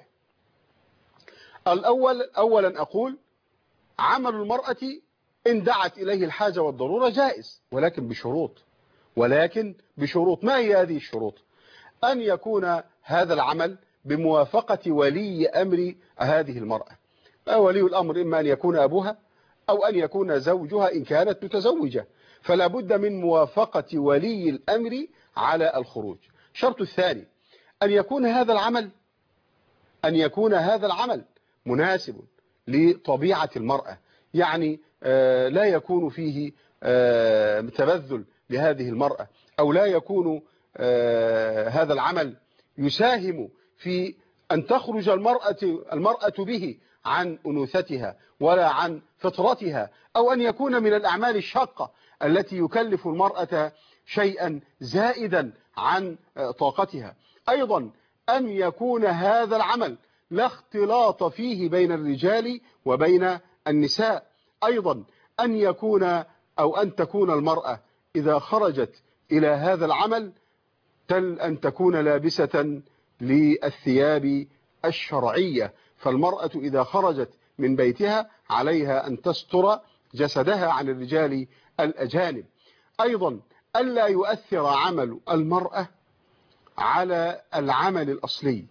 الأول أولا أقول عمل المرأة إن دعت إليه الحاجة والضرورة جائز، ولكن بشروط، ولكن بشروط. ما هي هذه الشروط؟ أن يكون هذا العمل بموافقة ولي أمر هذه المرأة. ولي الأمر إما أن يكون أبوها أو أن يكون زوجها إن كانت متزوجة، فلا بد من موافقة ولي الأمر على الخروج. الشرط الثاني أن يكون هذا العمل أن يكون هذا العمل مناسب لطبيعة المرأة، يعني لا يكون فيه تبذل لهذه المرأة، أو لا يكون هذا العمل يساهم في أن تخرج المرأة المرأة به عن أنوثتها ولا عن فطرتها، أو أن يكون من الأعمال الشاقة التي يكلف المرأة شيئا زائدا عن طاقتها. أيضا أن يكون هذا العمل لا اختلاط فيه بين الرجال وبين النساء. أيضا أن يكون أو أن تكون المرأة إذا خرجت إلى هذا العمل تل أن تكون لابسة للثياب الشرعية، فالمرأة إذا خرجت من بيتها عليها أن تستر جسدها عن الرجال الأجانب. أيضا ألا يؤثر عمل المرأة على العمل الأصلي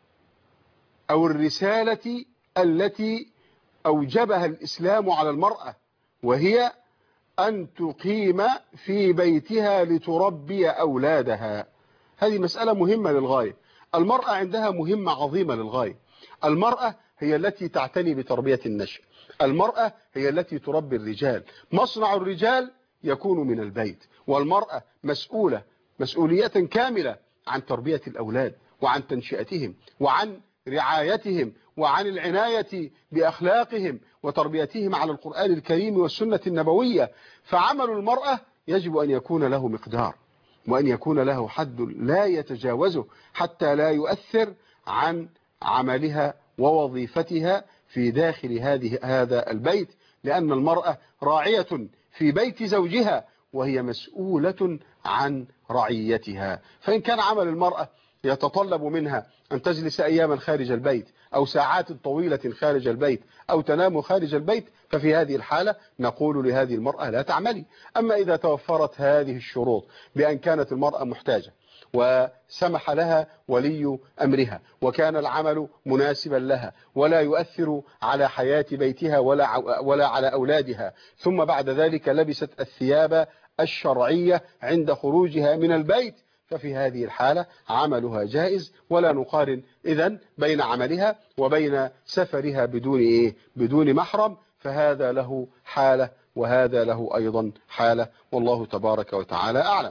أو الرسالة التي أوجبها الإسلام على المرأة، وهي أن تقيم في بيتها لتربي أولادها. هذه مسألة مهمة للغاية. المرأة عندها مهمة عظيمة للغاية. المرأة هي التي تعتني بتربية النشء، المرأة هي التي تربي الرجال. مصنع الرجال يكون من البيت، والمرأة مسؤولة مسؤولية كاملة عن تربية الأولاد وعن تنشئتهم وعن رعايتهم وعن العناية بأخلاقهم وتربيتهم على القرآن الكريم والسنة النبوية. فعمل المرأة يجب أن يكون له مقدار، وأن يكون له حد لا يتجاوزه، حتى لا يؤثر عن عملها ووظيفتها في داخل هذه هذا البيت، لأن المرأة راعية في بيت زوجها وهي مسؤولة عن رعيتها. فإن كان عمل المرأة يتطلب منها أن تجلس أياما خارج البيت أو ساعات طويلة خارج البيت أو تنام خارج البيت، ففي هذه الحالة نقول لهذه المرأة لا تعملي. أما إذا توفرت هذه الشروط بأن كانت المرأة محتاجة وسمح لها ولي أمرها وكان العمل مناسبا لها ولا يؤثر على حياة بيتها ولا ولا على أولادها، ثم بعد ذلك لبست الثياب الشرعية عند خروجها من البيت، ففي هذه الحالة عملها جائز، ولا نقارن إذن بين عملها وبين سفرها بدون إيه؟ بدون محرم، فهذا له حالة وهذا له أيضا حالة، والله تبارك وتعالى أعلم.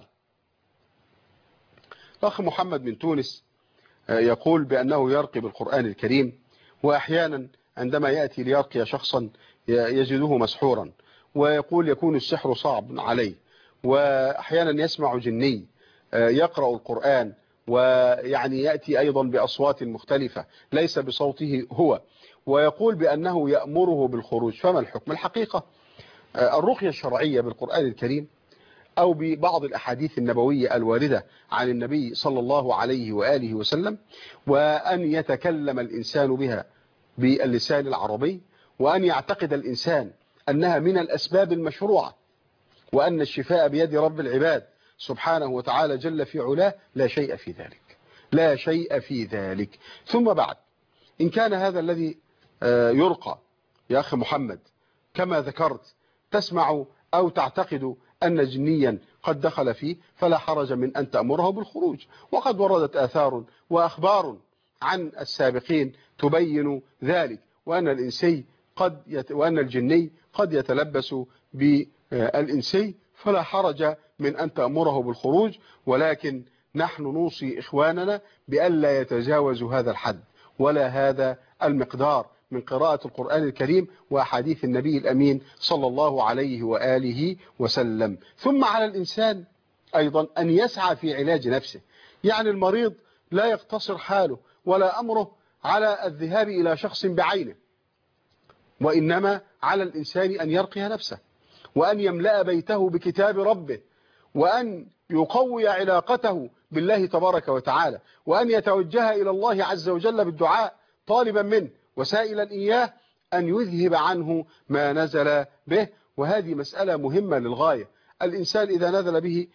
أخ محمد من تونس يقول بأنه يرقي بالقرآن الكريم، وأحيانا عندما يأتي ليرقي شخصا يجده مسحورا، ويقول يكون السحر صعب عليه، وأحيانا يسمع جني يقرأ القرآن، ويعني يأتي أيضا بأصوات مختلفة ليس بصوته هو، ويقول بأنه يأمره بالخروج. فما الحكم؟ الحقيقة الرقية الشرعية بالقرآن الكريم أو ببعض الأحاديث النبوية الواردة عن النبي صلى الله عليه وآله وسلم، وأن يتكلم الإنسان بها باللسان العربي، وأن يعتقد الإنسان أنها من الأسباب المشروعة، وأن الشفاء بيد رب العباد سبحانه وتعالى جل في علاه، لا شيء في ذلك، لا شيء في ذلك. ثم بعد، إن كان هذا الذي يرقى يا أخي محمد كما ذكرت تسمع أو تعتقد أن جنيا قد دخل فيه، فلا حرج من أن تأمره بالخروج. وقد وردت آثار وأخبار عن السابقين تبين ذلك، وأن الإنسي قد يت... وأن الجني قد يتلبس بالإنسي، فلا حرج من أن تأمره بالخروج. ولكن نحن نوصي إخواننا بألا يتجاوزوا هذا الحد ولا هذا المقدار من قراءة القرآن الكريم وأحاديث النبي الأمين صلى الله عليه وآله وسلم. ثم على الإنسان أيضا أن يسعى في علاج نفسه، يعني المريض لا يقتصر حاله ولا أمره على الذهاب إلى شخص بعينه، وإنما على الإنسان أن يرقي نفسه وأن يملأ بيته بكتاب ربه، وأن يقوي علاقته بالله تبارك وتعالى، وأن يتوجه إلى الله عز وجل بالدعاء طالبا منه وسائلا إياه أن يذهب عنه ما نزل به. وهذه مسألة مهمة للغاية. الإنسان إذا نزل به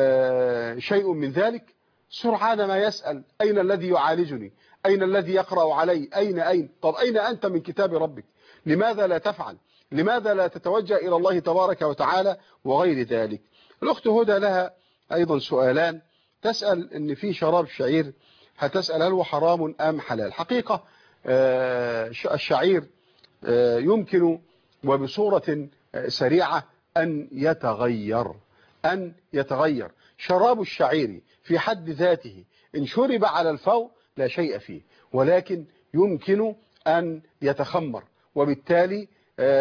شيء من ذلك سرعان ما يسأل أين الذي يعالجني، أين الذي يقرأ علي، أين أين طب أين أنت من كتاب ربك؟ لماذا لا تفعل؟ لماذا لا تتوجه إلى الله تبارك وتعالى وغير ذلك؟ الأخت هدى لها أيضا سؤالان. تسأل إن في شراب شعير، هتسأل هل هو حرام أم حلال؟ حقيقة الشعير يمكن وبصورة سريعة أن يتغير أن يتغير شراب الشعير في حد ذاته إن شرب على الفور لا شيء فيه، ولكن يمكن أن يتخمر وبالتالي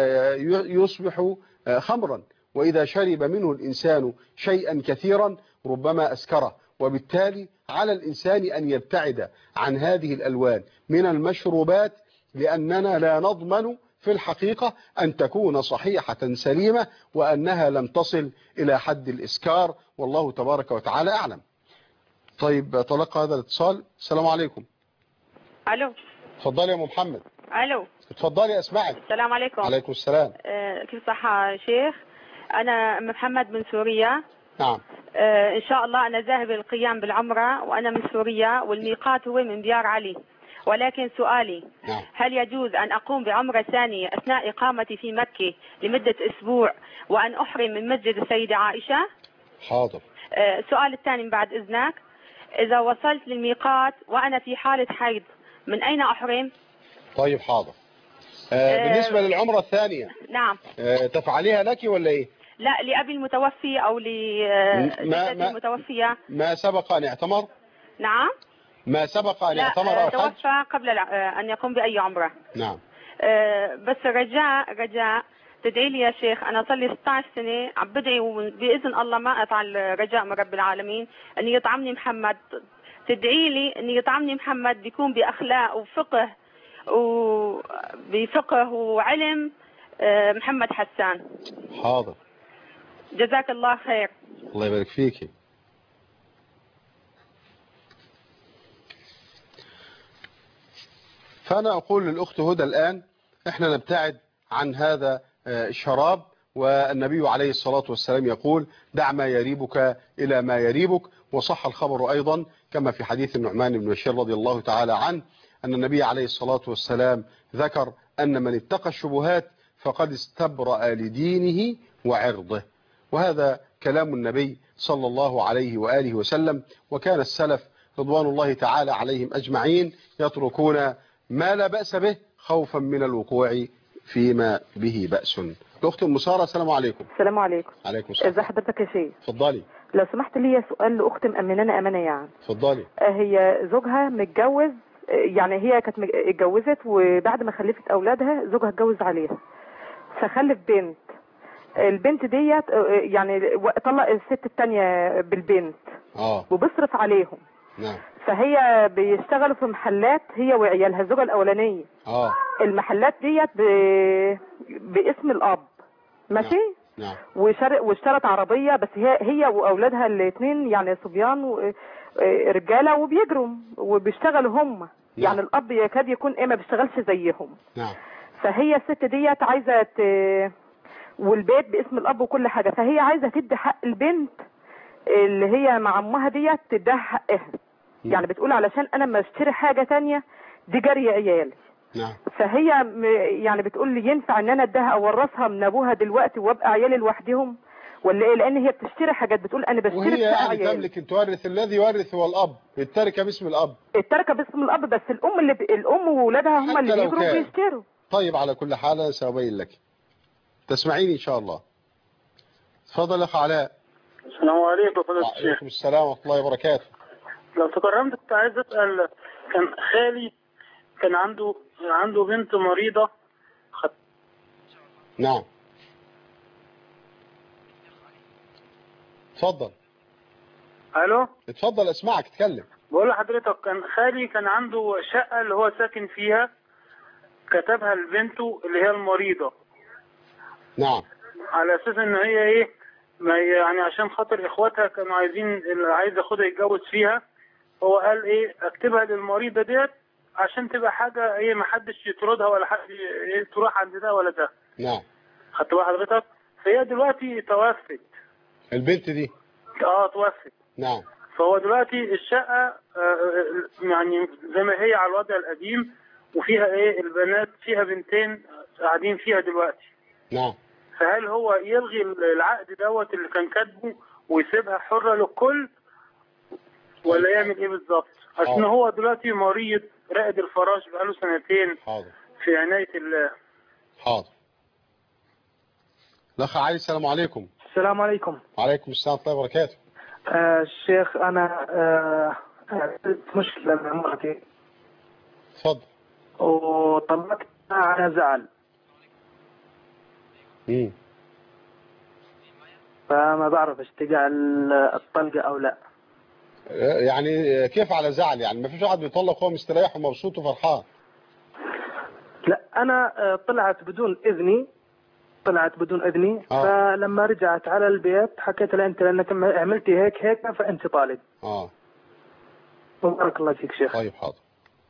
يصبح خمرا، وإذا شرب منه الإنسان شيئا كثيرا ربما أسكره، وبالتالي على الإنسان أن يبتعد عن هذه الألوان من المشروبات، لأننا لا نضمن في الحقيقة أن تكون صحيحة سليمة وأنها لم تصل إلى حد الإسكار، والله تبارك وتعالى أعلم. طيب تلقى هذا الاتصال. السلام عليكم. ألو. اتفضلي يا أم محمد. ألو. اتفضلي أسمعك. السلام عليكم. عليكم السلام. آه كيف صحة شيخ؟ أنا أم محمد من سوريا. نعم. آه إن شاء الله أنا ذاهب للقيام بالعمرة وأنا من سوريا، والميقات هو من ديار علي، ولكن سؤالي نعم. هل يجوز أن أقوم بعمرة ثانية أثناء إقامتي في مكة لمدة أسبوع وأن أحرم من مسجد السيدة عائشة؟ حاضر. آه السؤال الثاني بعد إذنك، إذا وصلت للميقات وأنا في حالة حيض من أين أحرم؟ طيب حاضر. آه بالنسبة للعمرة الثانية. نعم. آه تفعليها لك ولا إيه؟ لا، لأبي المتوفي أو لجدتي المتوفية. ما سبق أن اعتمر؟ نعم. ما سبق أن اعتمر أو حج؟ توفى قبل أن يقوم بأي عمرة. نعم. أه بس رجاء رجاء تدعي لي يا شيخ، أنا صار لي ستة عشر سنة عم بدعي وبإذن الله ما أطع الرجاء من رب العالمين أن يطعمني محمد. تدعي لي أن يطعمني محمد بيكون بأخلاق وفقه وبفقه وعلم أه محمد حسان. حاضر. جزاك الله خير. الله يبارك فيك. فأنا أقول للأخت هدى الآن إحنا نبتعد عن هذا الشراب، والنبي عليه الصلاة والسلام يقول دع ما يريبك إلى ما يريبك. وصح الخبر أيضا كما في حديث النعمان بن بشير رضي الله تعالى عنه أن النبي عليه الصلاة والسلام ذكر أن من اتقى الشبهات فقد استبرأ لدينه وعرضه، وهذا كلام النبي صلى الله عليه وآله وسلم. وكان السلف رضوان الله تعالى عليهم أجمعين يتركون ما لا بأس به خوفا من الوقوع فيما به بأس. الأخت أم سارة السلام عليكم. السلام عليكم. عليكم السلام. ازي حضرتك يا شيخ؟ اتفضلي. لو سمحت لي سؤال لأخت مأمنانة أمانة يعني. اتفضلي. هي زوجها متجوز، يعني هي كانت اتجوزت وبعد ما خلفت أولادها زوجها اتجوز عليها فخلف بنت. البنت ديت يعني طلق الست التانية بالبنت اه وبيصرف عليهم. نعم. فهي بيشتغلوا في محلات هي وعيالها الزوجة الأولانية. اه المحلات ديت ب... باسم الأب ماشي. نعم. وشر... واشترت عربية، بس هي هي وأولادها الاثنين يعني صبيان ورجالة وبيجروا وبيشتغلوا هم. نعم. يعني الأب يكاد يكون ايه ما بيشتغلش زيهم. نعم. فهي الست ديت عايزة ت... والبيت باسم الأب وكل حاجة، فهي عايزة تدي حق البنت اللي هي مع امها ديت تديها حقها. يعني بتقول علشان انا ما اشتري حاجة تانية دي جري عيالي. نعم. فهي يعني بتقول لي ينفع ان انا اديها او ورثها من ابوها دلوقتي وابقى عيالي لوحدهم ولا ايه؟ لان هي بتشتري حاجات، بتقول انا بشتري وهي يعني عيالي. تملك ان تورث، الذي يورث هو الاب، التركه باسم الاب. التركه باسم الاب، بس الام اللي ب... الام وولادها هم اللي بيجروا وبيشتروا. طيب على كل حال سأبين لك، تسمعيني ان شاء الله. اتفضل يا اخ علاء. السلام عليكم فضيلة الشيخ. وعليكم السلام ورحمة الله وبركاته. لو تكرمت كنت عايز اسال، كان خالي كان عنده عنده بنت مريضة خد... نعم. اتفضل. الو. اتفضل اسمعك اتكلم. بقول لحضرتك كان خالي كان عنده شقة اللي هو ساكن فيها كتبها لبنته اللي هي المريضة. نعم. على اساس ان هي ايه، ما هي يعني عشان خاطر اخواتها كانوا عايزين، اللي عايز ياخدها يتجوز فيها، هو قال ايه اكتبها للمريضه ديت عشان تبقى حاجه ايه ما حدش يطردها ولا حد ايه تروح عند ده ولا ده. نعم. خدت بال حضرتك؟ فهي دلوقتي توفت البنت دي. اه توفت. نعم. فهو دلوقتي الشقه آه يعني زي ما هي على الوضع القديم، وفيها ايه البنات فيها بنتين قاعدين فيها دلوقتي. نعم. فهل هو يلغي العقد دوت اللي كان كاتبه ويسيبها حرة للكل، ولا يعمل ايه بالظبط؟ عشان هو دلوقتي مريض رائد الفراش بقاله سنتين. حاضر. في عناية الله. حاضر. الأخ علي السلام عليكم. السلام عليكم. وعليكم السلام ورحمة الله وبركاته. آه الشيخ أنا آه مشكلة مع مرتي. اتفضل. وطلقت على زعل. امم فما بعرف اشتجع الطلقة أو لا. يعني كيف على زعل؟ يعني ما فيش واحد بيطلق وهو مستريح ومبسوط وفرحان. لا أنا طلعت بدون إذني، طلعت بدون إذني. آه. فلما رجعت على البيت حكيت لها أنت لأنك عملتي هيك هيك فأنت طالب. اه بارك الله فيك شيخ. طيب حاضر.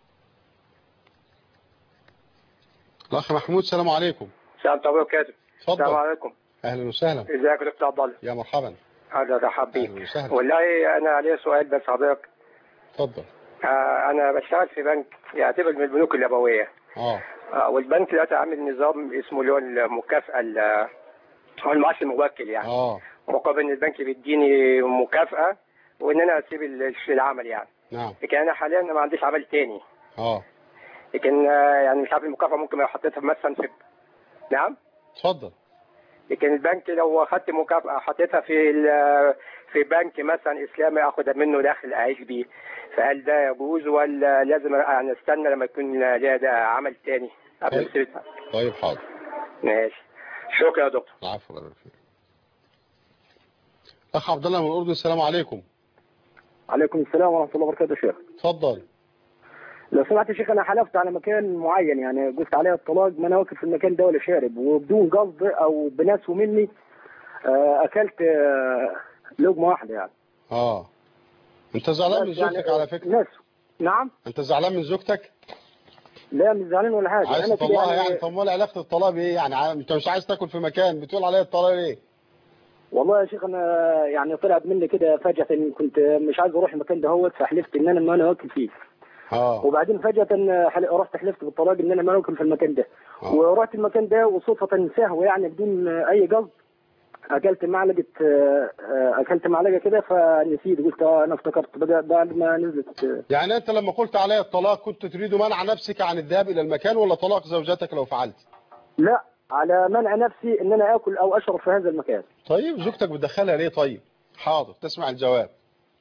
الأخ محمود السلام عليكم. السلام عليكم وبركاته. اتفضل. السلام عليكم. اهلا وسهلا. ازيك يا دكتور عبد الله؟ يا مرحبا. هذا ده حبيبي. اهلا وسهلا. والله انا علي سؤال بس حضرتك. اتفضل. آه انا بشتغل في بنك يعتبر من البنوك اليابويه. اه آه والبنك دلوقتي عامل نظام اسمه اللي هو المكافاه، هو المعاش المبكر يعني. اه مقابل ان البنك بيديني مكافاه وان انا اسيب العمل يعني. نعم. لكن انا حاليا ما عنديش عمل تاني. اه لكن آه يعني مش عارف المكافاه ممكن لو حطيتها مثلا في. نعم. اتفضل. لكن البنك لو اخذت مكافأة حطيتها في في بنك مثلا اسلامي اخذ منه دخل اعيش بيه، فهل ده يجوز ولا لازم يعني استنى لما يكون ليا ده عمل تاني قبل ما اسيبها؟ طيب حاضر. ماشي. شكرا يا دكتور. العفو. الله يبارك فيك. اخ عبد الله من الاردن السلام عليكم. عليكم السلام ورحمة الله وبركاته يا شيخ. اتفضل. لو سمحت يا شيخ انا حلفت على مكان معين، يعني قلت عليه الطلاق ما انا واقف في المكان ده ولا شارب، وبدون قصد او بناس ومني اكلت لقمه واحده يعني. اه انت زعلان من زوجتك يعني على فكره؟ ناس. نعم. انت زعلان من زوجتك؟ لا مش زعلان ولا حاجه. عايز تطلقها يعني؟ طب امال علاقه الطلاق بايه يعني؟ انت مش عايز تاكل في مكان بتقول عليها الطلاق ليه؟ والله يا شيخ انا يعني طلعت مني كده فجاه، إن كنت مش عايز اروح المكان ده هوت، فحلفت ان انا ما انا واكل فيه. اه وبعدين فجأة رحت حلفت بالطلاق ان انا ما اكل في المكان ده. آه. ورحت المكان ده وصدفة سهوة يعني بدون اي قصد اكلت معلقة اكلت معلقة كده فنسيت، قلت انا افتكرت بعد ما نزلت. يعني انت لما قلت عليا الطلاق كنت تريد منع نفسك عن الذهاب الى المكان ولا طلاق زوجتك لو فعلت؟ لا على منع نفسي ان انا اكل او اشرب في هذا المكان. طيب زوجتك بتدخلها ليه؟ طيب حاضر تسمع الجواب.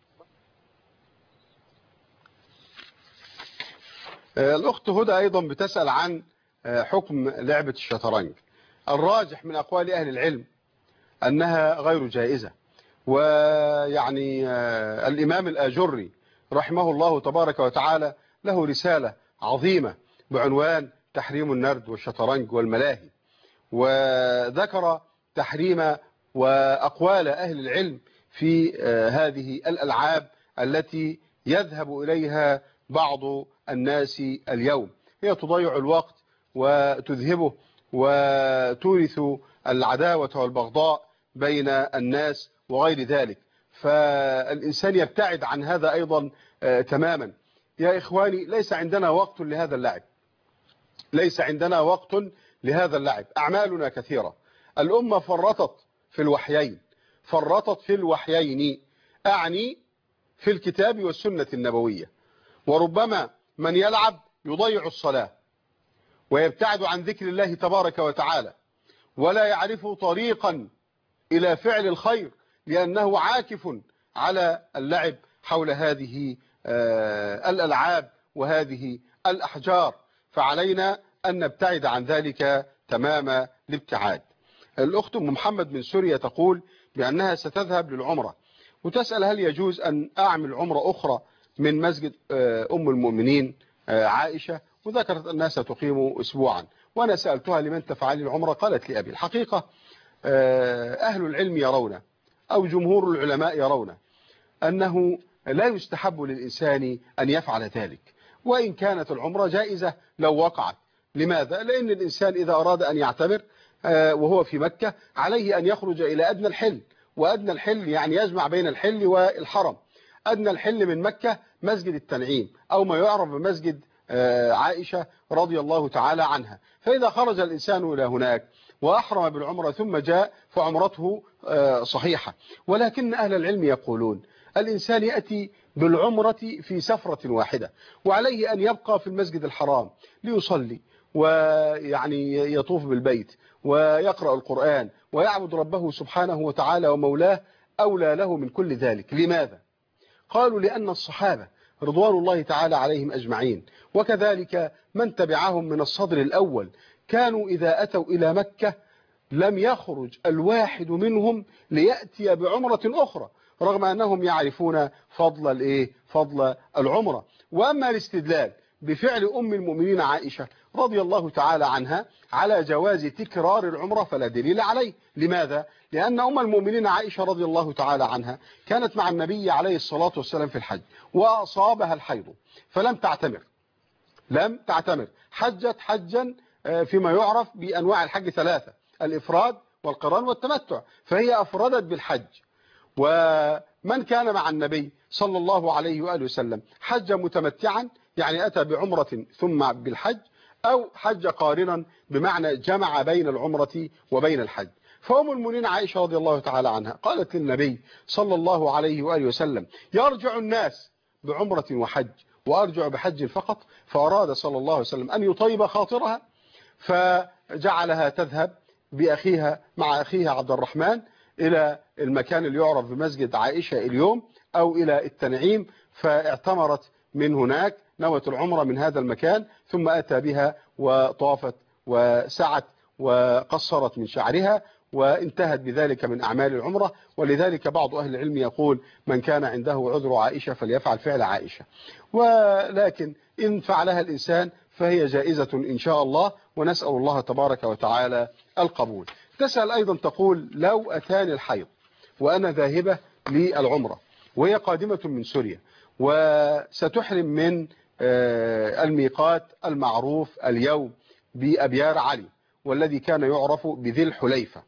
الأخت هدى أيضا بتسأل عن حكم لعبة الشطرنج. الراجح من أقوال أهل العلم أنها غير جائزة، ويعني الإمام الآجري رحمه الله تبارك وتعالى له رسالة عظيمة بعنوان تحريم النرد والشطرنج والملاهي، وذكر تحريم وأقوال أهل العلم في هذه الألعاب التي يذهب إليها بعض الناس اليوم. هي تضيع الوقت وتذهبه وتورث العداوة والبغضاء بين الناس وغير ذلك، فالإنسان يبتعد عن هذا أيضا تماما. يا إخواني ليس عندنا وقت لهذا اللعب، ليس عندنا وقت لهذا اللعب. أعمالنا كثيرة. الأمة فرطت في الوحيين، فرطت في الوحيين أعني في الكتاب والسنة النبوية، وربما من يلعب يضيع الصلاة ويبتعد عن ذكر الله تبارك وتعالى ولا يعرف طريقا إلى فعل الخير لأنه عاكف على اللعب حول هذه الألعاب وهذه الأحجار، فعلينا أن نبتعد عن ذلك تمام الابتعاد. الأخت أم محمد من سوريا تقول بأنها ستذهب للعمرة وتسأل هل يجوز أن أعمل عمرة أخرى من مسجد أم المؤمنين عائشة، وذكرت أنها ستقيم أسبوعا، وأنا سألتها لمن تفعلي العمرة؟ قالت لي أبي. الحقيقة أهل العلم يرون أو جمهور العلماء يرون أنه لا يستحب للإنسان أن يفعل ذلك، وإن كانت العمرة جائزة لو وقعت. لماذا؟ لأن الإنسان إذا أراد أن يعتمر وهو في مكة عليه أن يخرج إلى أدنى الحل، وأدنى الحل يعني يجمع بين الحل والحرم. أدنى الحل من مكة مسجد التنعيم أو ما يعرف بمسجد عائشة رضي الله تعالى عنها. فإذا خرج الإنسان إلى هناك وأحرم بالعمرة ثم جاء فعمرته صحيحة. ولكن أهل العلم يقولون الإنسان يأتي بالعمرة في سفرة واحدة، وعليه أن يبقى في المسجد الحرام ليصلي ويعني يطوف بالبيت ويقرأ القرآن ويعبد ربه سبحانه وتعالى ومولاه، أولى له من كل ذلك. لماذا؟ قالوا لأن الصحابة رضوان الله تعالى عليهم أجمعين وكذلك من تبعهم من الصدر الأول كانوا إذا أتوا إلى مكة لم يخرج الواحد منهم ليأتي بعمرة أخرى، رغم أنهم يعرفون فضل الإيه؟ فضل العمرة. وأما الاستدلال بفعل أم المؤمنين عائشة رضي الله تعالى عنها على جواز تكرار العمرة فلا دليل عليه. لماذا؟ لأن أم المؤمنين عائشة رضي الله تعالى عنها كانت مع النبي عليه الصلاة والسلام في الحج وأصابها الحيض فلم تعتمر، لم تعتمر، حجت حجا فيما يعرف بأنواع الحج ثلاثة: الإفراد والقران والتمتع، فهي أفردت بالحج. ومن كان مع النبي صلى الله عليه وآله وسلم حج متمتعا يعني أتى بعمرة ثم بالحج، أو حج قارنا بمعنى جمع بين العمرة وبين الحج. فأم المؤمنين عائشة رضي الله تعالى عنها قالت للنبي صلى الله عليه وآله وسلم: يرجع الناس بعمرة وحج وأرجع بحج فقط. فأراد صلى الله عليه وسلم أن يطيب خاطرها فجعلها تذهب بأخيها مع أخيها عبد الرحمن إلى المكان اللي يعرف بمسجد عائشة اليوم أو إلى التنعيم، فاعتمرت من هناك، نوت العمرة من هذا المكان، ثم أتى بها وطافت وسعت وقصرت من شعرها وانتهت بذلك من أعمال العمرة. ولذلك بعض أهل العلم يقول من كان عنده عذر عائشة فليفعل فعل عائشة، ولكن إن فعلها الإنسان فهي جائزة إن شاء الله، ونسأل الله تبارك وتعالى القبول. تسأل أيضا تقول: لو أتاني الحيض وأنا ذاهبة للعمرة وهي قادمة من سوريا وستحرم من الميقات المعروف اليوم بأبيار علي والذي كان يعرف بذي الحليفة،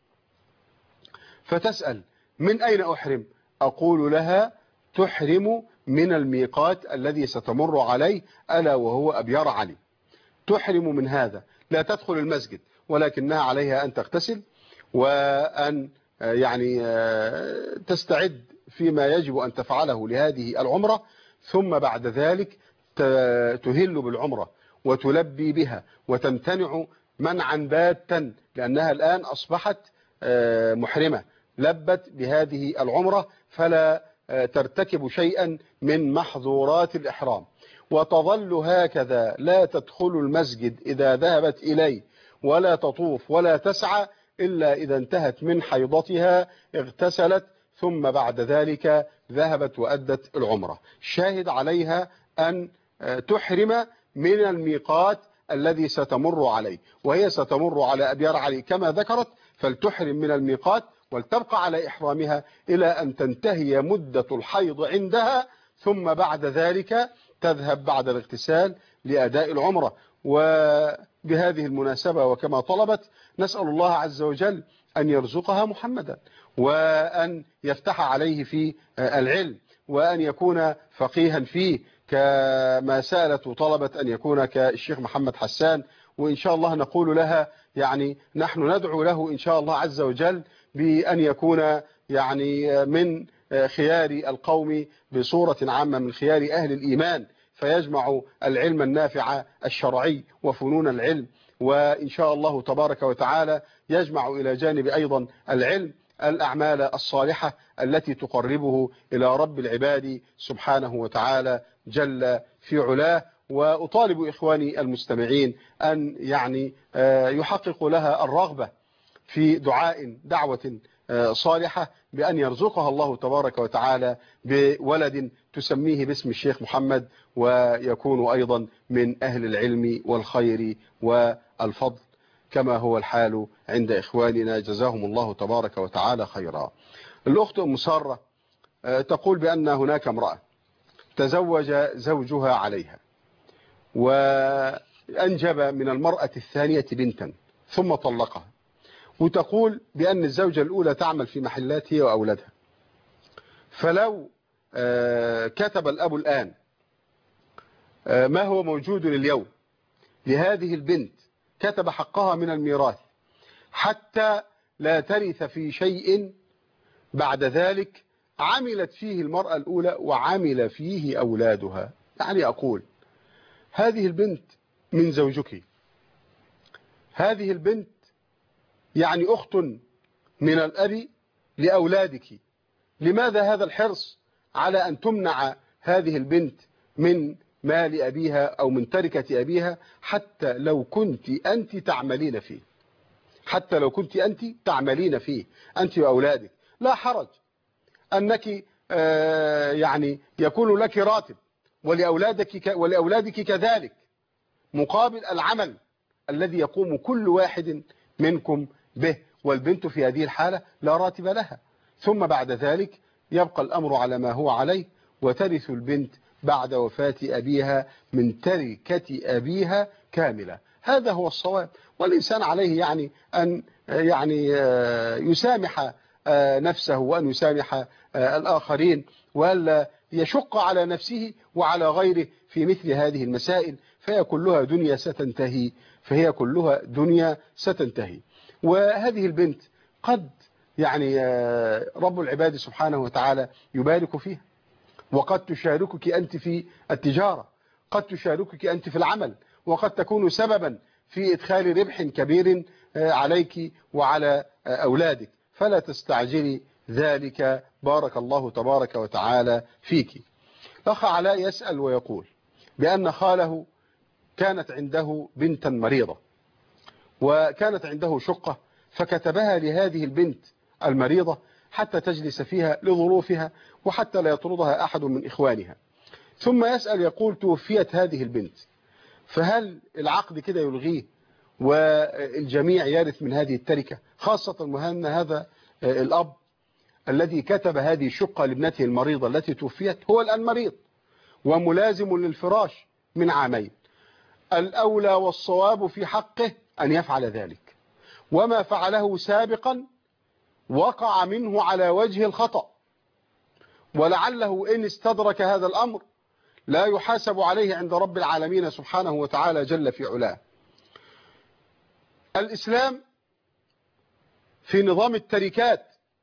فتسأل: من أين أحرم؟ أقول لها: تحرم من الميقات الذي ستمر عليه ألا وهو أبيار علي، تحرم من هذا، لا تدخل المسجد، ولكنها عليها أن تغتسل وأن يعني تستعد فيما يجب أن تفعله لهذه العمرة، ثم بعد ذلك تهل بالعمرة وتلبي بها وتمتنع منعا باتا، لأنها الآن أصبحت محرمة، لبت بهذه العمرة فلا ترتكب شيئا من محظورات الإحرام، وتظل هكذا لا تدخل المسجد إذا ذهبت إليه ولا تطوف ولا تسعى إلا إذا انتهت من حيضتها اغتسلت ثم بعد ذلك ذهبت وأدت العمرة. شاهد عليها أن تحرم من الميقات الذي ستمر عليه، وهي ستمر على أبيار علي كما ذكرت، فلتحرم من الميقات ولتبقى على إحرامها إلى أن تنتهي مدة الحيض عندها، ثم بعد ذلك تذهب بعد الاغتسال لأداء العمرة. وبهذه المناسبة وكما طلبت نسأل الله عز وجل أن يرزقها محمدا وأن يفتح عليه في العلم وأن يكون فقيها فيه كما سألت وطلبت أن يكون كالشيخ محمد حسان. وإن شاء الله نقول لها يعني نحن ندعو له إن شاء الله عز وجل بأن يكون يعني من خيار القوم بصورة عامة، من خيار أهل الإيمان، فيجمع العلم النافع الشرعي وفنون العلم، وإن شاء الله تبارك وتعالى يجمع إلى جانب أيضا العلم الأعمال الصالحة التي تقربه إلى رب العباد سبحانه وتعالى جل في علاه. وأطالب إخواني المستمعين أن يعني يحققوا لها الرغبة في دعاء دعوة صالحة بأن يرزقها الله تبارك وتعالى بولد تسميه باسم الشيخ محمد، ويكون أيضا من أهل العلم والخير والفضل. كما هو الحال عند إخواننا جزاهم الله تبارك وتعالى خيرا. الأخت أم سارة تقول بأن هناك امرأة تزوج زوجها عليها وأنجب من المرأة الثانية بنتا ثم طلقها، وتقول بأن الزوجة الأولى تعمل في محلات هي وأولادها، فلو كتب الأب الآن ما هو موجود اليوم لهذه البنت، كتب حقها من الميراث حتى لا ترث في شيء بعد ذلك عملت فيه المرأة الأولى وعمل فيه أولادها. يعني أقول هذه البنت من زوجك، هذه البنت يعني أخت من الأب لأولادك، لماذا هذا الحرص على أن تمنع هذه البنت من مال أبيها أو من تركة أبيها حتى لو كنت أنت تعملين فيه، حتى لو كنت أنت تعملين فيه أنت وأولادك؟ لا حرج أنك آه يعني يكون لك راتب ولأولادك, ولأولادك كذلك مقابل العمل الذي يقوم كل واحد منكم به، والبنت في هذه الحالة لا راتب لها، ثم بعد ذلك يبقى الأمر على ما هو عليه، وترث البنت بعد وفاة أبيها من تركة أبيها كاملة. هذا هو الصواب، والإنسان عليه يعني أن يعني يسامح نفسه وأن يسامح الآخرين، وألا يشق على نفسه وعلى غيره في مثل هذه المسائل، فهي كلها دنيا ستنتهي، فهي كلها دنيا ستنتهي. وهذه البنت قد يعني رب العباد سبحانه وتعالى يبارك فيها، وقد تشاركك أنت في التجارة، قد تشاركك أنت في العمل، وقد تكون سببا في إدخال ربح كبير عليك وعلى أولادك، فلا تستعجلي ذلك، بارك الله تبارك وتعالى فيك. أخ علاء يسأل ويقول بأن خاله كانت عنده بنتا مريضة وكانت عنده شقة، فكتبها لهذه البنت المريضة حتى تجلس فيها لظروفها وحتى لا يطردها أحد من إخوانها. ثم يسأل يقول توفيت هذه البنت، فهل العقد كده يلغيه والجميع يرث من هذه التركة، خاصة وأن هذا الأب الذي كتب هذه الشقة لابنته المريضة التي توفيت هو الآن مريض وملازم للفراش من عامين؟ الأولى والصواب في حقه أن يفعل ذلك، وما فعله سابقا وقع منه على وجه الخطأ، ولعله إن استدرك هذا الأمر لا يحاسب عليه عند رب العالمين سبحانه وتعالى جل في علاه. الإسلام في نظام التركات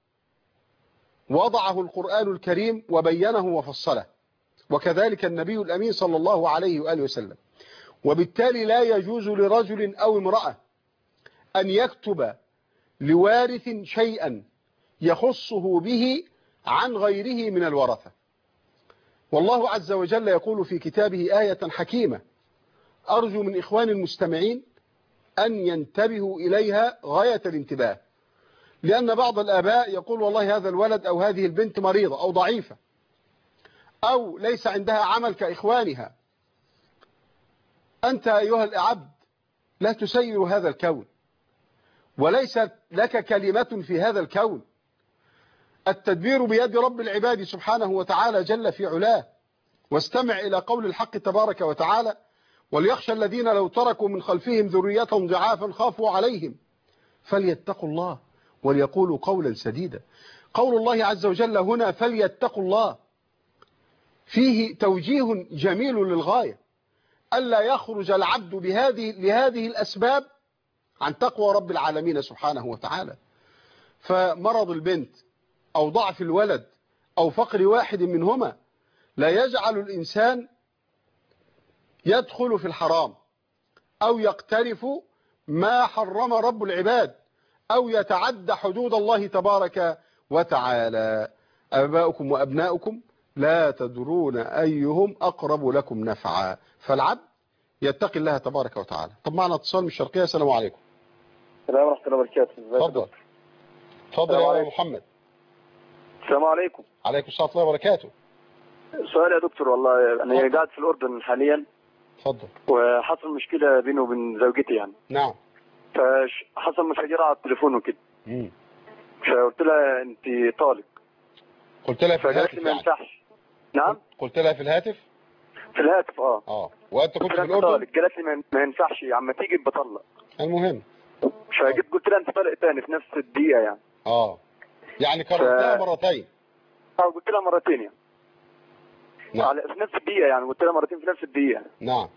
وضعه القرآن الكريم وبينه وفصله، وكذلك النبي الأمين صلى الله عليه وآله وسلم، وبالتالي لا يجوز لرجل أو امرأة أن يكتب لوارث شيئا يخصه به عن غيره من الورثة. والله عز وجل يقول في كتابه آية حكيمة أرجو من إخوان المستمعين أن ينتبهوا إليها غاية الانتباه، لأن بعض الآباء يقول والله هذا الولد أو هذه البنت مريضة أو ضعيفة أو ليس عندها عمل كإخوانها. أنت أيها العبد لا تسير هذا الكون، وليس لك كلمة في هذا الكون، التدبير بيد رب العباد سبحانه وتعالى جل في علاه. واستمع إلى قول الحق تبارك وتعالى وليخشى الذين لو تركوا من خلفهم ذرية ضعافا خافوا عليهم فليتقوا الله وليقولوا قولا سديدا. قول الله عز وجل هنا فليتقوا الله فيه توجيه جميل للغاية، ألا يخرج العبد بهذه لهذه الأسباب عن تقوى رب العالمين سبحانه وتعالى. فمرض البنت أو ضعف الولد أو فقر واحد منهما لا يجعل الإنسان يدخل في الحرام أو يقترف ما حرم رب العباد أو يتعدى حدود الله تبارك وتعالى. أباؤكم وأبناؤكم لا تدرون أيهم أقرب لكم نفعا، فالعبد يتقي الله تبارك وتعالى. طب معنا اتصال من الشرقية. السلام عليكم. السلام ورحمة الله وبركاته. تفضل تفضل يا محمد. السلام عليكم. عليكم السلام ورحمة الله وبركاته. سؤال يا دكتور، والله أنا فضل. قاعد في الأردن حاليا. تفضل. وحصل مشكلة بينه وبين زوجتي يعني. نعم. فحصل مشاجرة على التليفون وكده. امم فقلت لها انت طالق. قلت لها في الهاتف فقالت لي ما يعني. ينفعش. نعم؟ قلت لها في الهاتف؟ في الهاتف اه. اه وانت كنت في قلت لها الاردن؟ طالق. قالت لي ما- ما ينفعش عم تيجي بطلق. المهم فجيت قلت لها انت طالق تاني في نفس الدقيقة يعني. اه يعني كررتها ف... مرتين؟ اه قلت لها مرتين يعني. نعم. على في نفس الدقيقة يعني قلت لها مرتين في نفس الدقيقة. نعم.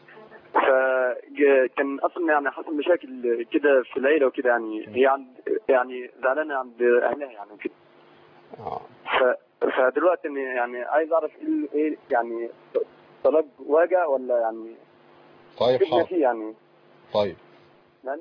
فكان اصلا يعني حصل مشاكل كده في العيله وكده يعني هي عند يعني زعلانه عند اهلها يعني وكده. اه ف فدلوقتي إني يعني عايز اعرف ايه ايه يعني طلاق واجع ولا يعني طيب سيبنا حاضر. فيه يعني. طيب لان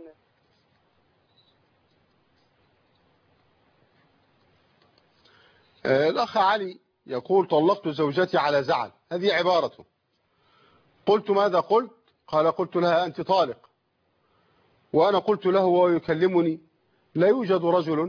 آه الأخ علي يقول طلقت زوجتي على زعل. هذه عبارته. قلت ماذا قلت؟ قال قلت لها أنت طالق. وأنا قلت له وهو يكلمني لا يوجد رجل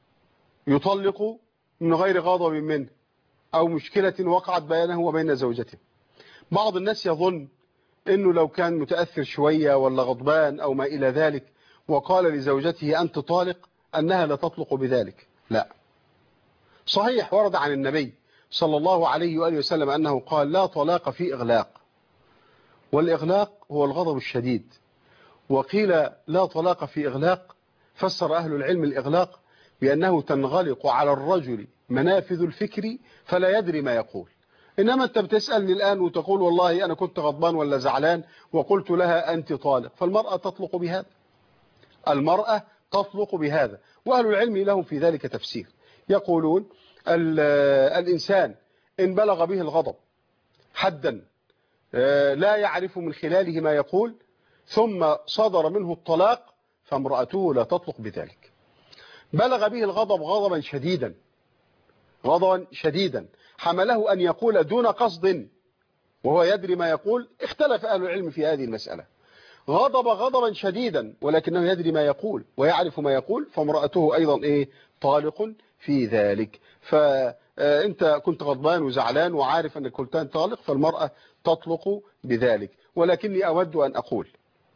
يطلق من غير غضب منه أو مشكلة وقعت بينه وبين زوجته. بعض الناس يظن أنه لو كان متأثر شوية ولا غضبان أو ما إلى ذلك وقال لزوجته أنت طالق أنها لا تطلق بذلك. لا صحيح ورد عن النبي صلى الله عليه وآله وسلم أنه قال لا طلاق في إغلاق، والإغلاق هو الغضب الشديد. وقيل لا طلاق في إغلاق، فسر أهل العلم الإغلاق بأنه تنغلق على الرجل منافذ الفكر فلا يدري ما يقول. إنما أنت بتسألني الآن وتقول والله أنا كنت غضبان ولا زعلان وقلت لها أنت طالق، فالمرأة تطلق بهذا. المرأة تطلق بهذا، وأهل العلم لهم في ذلك تفسير. يقولون الإنسان إن بلغ به الغضب حدا لا يعرف من خلاله ما يقول ثم صدر منه الطلاق فامرأته لا تطلق بذلك. بلغ به الغضب غضبا شديدا غضبا شديدا حمله أن يقول دون قصد وهو يدري ما يقول، اختلف أهل العلم في هذه المسألة. غضب غضبا شديدا ولكنه يدري ما يقول ويعرف ما يقول، فامرأته أيضا إيه طالق في ذلك. فأنت كنت غضبان وزعلان وعارف أنك كنت طالق، فالمرأة تطلق بذلك. ولكني أود أن أقول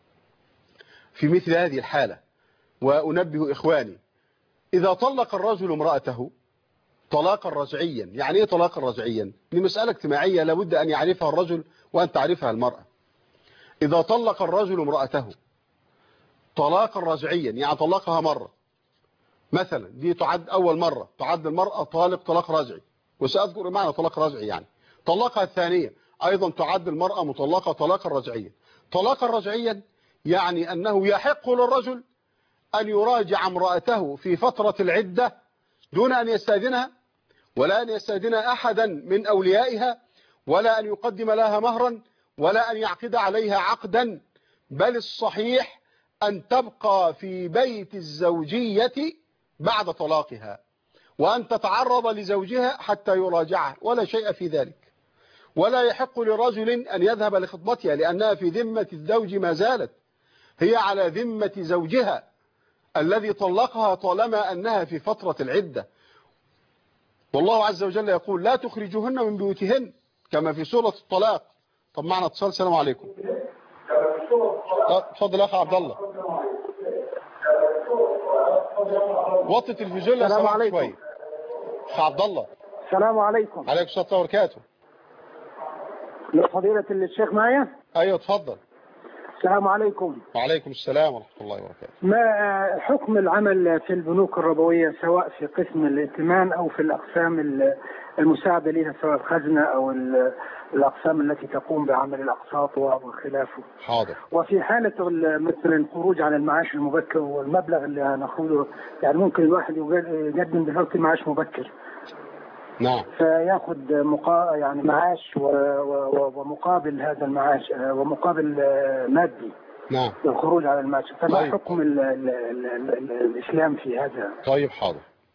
في مثل هذه الحالة وأنبه إخواني، إذا طلق الرجل امرأته طلاقا رجعيا. يعني إيه طلاقا رجعيا؟ دي مسألة اجتماعية لابد أن يعرفها الرجل وأن تعرفها المرأة. إذا طلق الرجل امرأته طلاقا رجعيا يعني طلقها مرة مثلا، دي تعد أول مرة تعد المرأة طالق طلاق رجعي، وسأذكر معنى طلاق رجعي. يعني طلقها الثانية أيضا تعد المرأة مطلقة طلاقا رجعيا. طلاقا رجعيا يعني أنه يحق للرجل أن يراجع امرأته في فترة العدة دون أن يستأذنها ولا أن يستأذن أحدا من أوليائها ولا أن يقدم لها مهرا ولا أن يعقد عليها عقدا، بل الصحيح أن تبقى في بيت الزوجية بعد طلاقها وأن تتعرض لزوجها حتى يراجعها، ولا شيء في ذلك. ولا يحق لرجل أن يذهب لخطبتها لأنها في ذمة الزوج ما زالت، هي على ذمة زوجها الذي طلقها طالما أنها في فترة العدة. والله عز وجل يقول لا تخرجوهن من بيوتهن كما في سورة الطلاق. طب معنا اتصال. السلام عليكم. اتفضل اخ عبد الله. وطي التلفزيون لو سمحت شويه. اخ عبد الله. السلام عليكم. عليكم السلام ورحمه الله وبركاته. فضيلة الشيخ معايا؟ ايوه اتفضل. السلام عليكم. وعليكم السلام ورحمه الله وبركاته. ما حكم العمل في البنوك الربويه سواء في قسم الائتمان او في الاقسام المساعده لها سواء الخزنه او الاقسام التي تقوم بعمل الاقساط وخلافه؟ حاضر. وفي حاله مثلا الخروج على المعاش المبكر والمبلغ اللي هناخده، يعني ممكن الواحد يقدم دلوقتي معاش مبكر. نعم. فياخد مقا... يعني معاش و... و... ومقابل هذا المعاش ومقابل مادي. نعم. للخروج على المعاش، فما طيب. حكم ال... ال... ال... ال... الإسلام في هذا؟ طيب حاضر.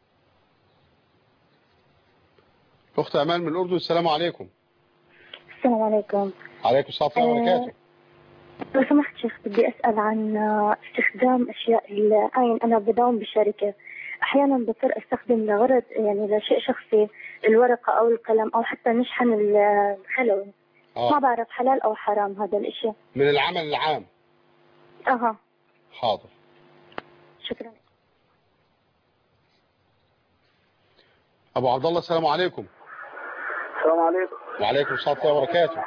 أخت أمان من الأردن. السلام عليكم. السلام عليكم. عليكم السلام ورحمة الله وبركاته. لو سمحت شيخ بدي أسأل عن استخدام أشياء الآن. أنا بداوم بشركة، أحيانا بضطر أستخدم لغرض يعني لشيء شخصي الورقة أو القلم أو حتى نشحن الخلوي. آه. ما بعرف حلال أو حرام هذا الإشي. من العمل العام. أها. حاضر. شكرا. ابو عبد الله السلام عليكم. السلام عليكم. وعليكم السلام ورحمه الله وبركاته.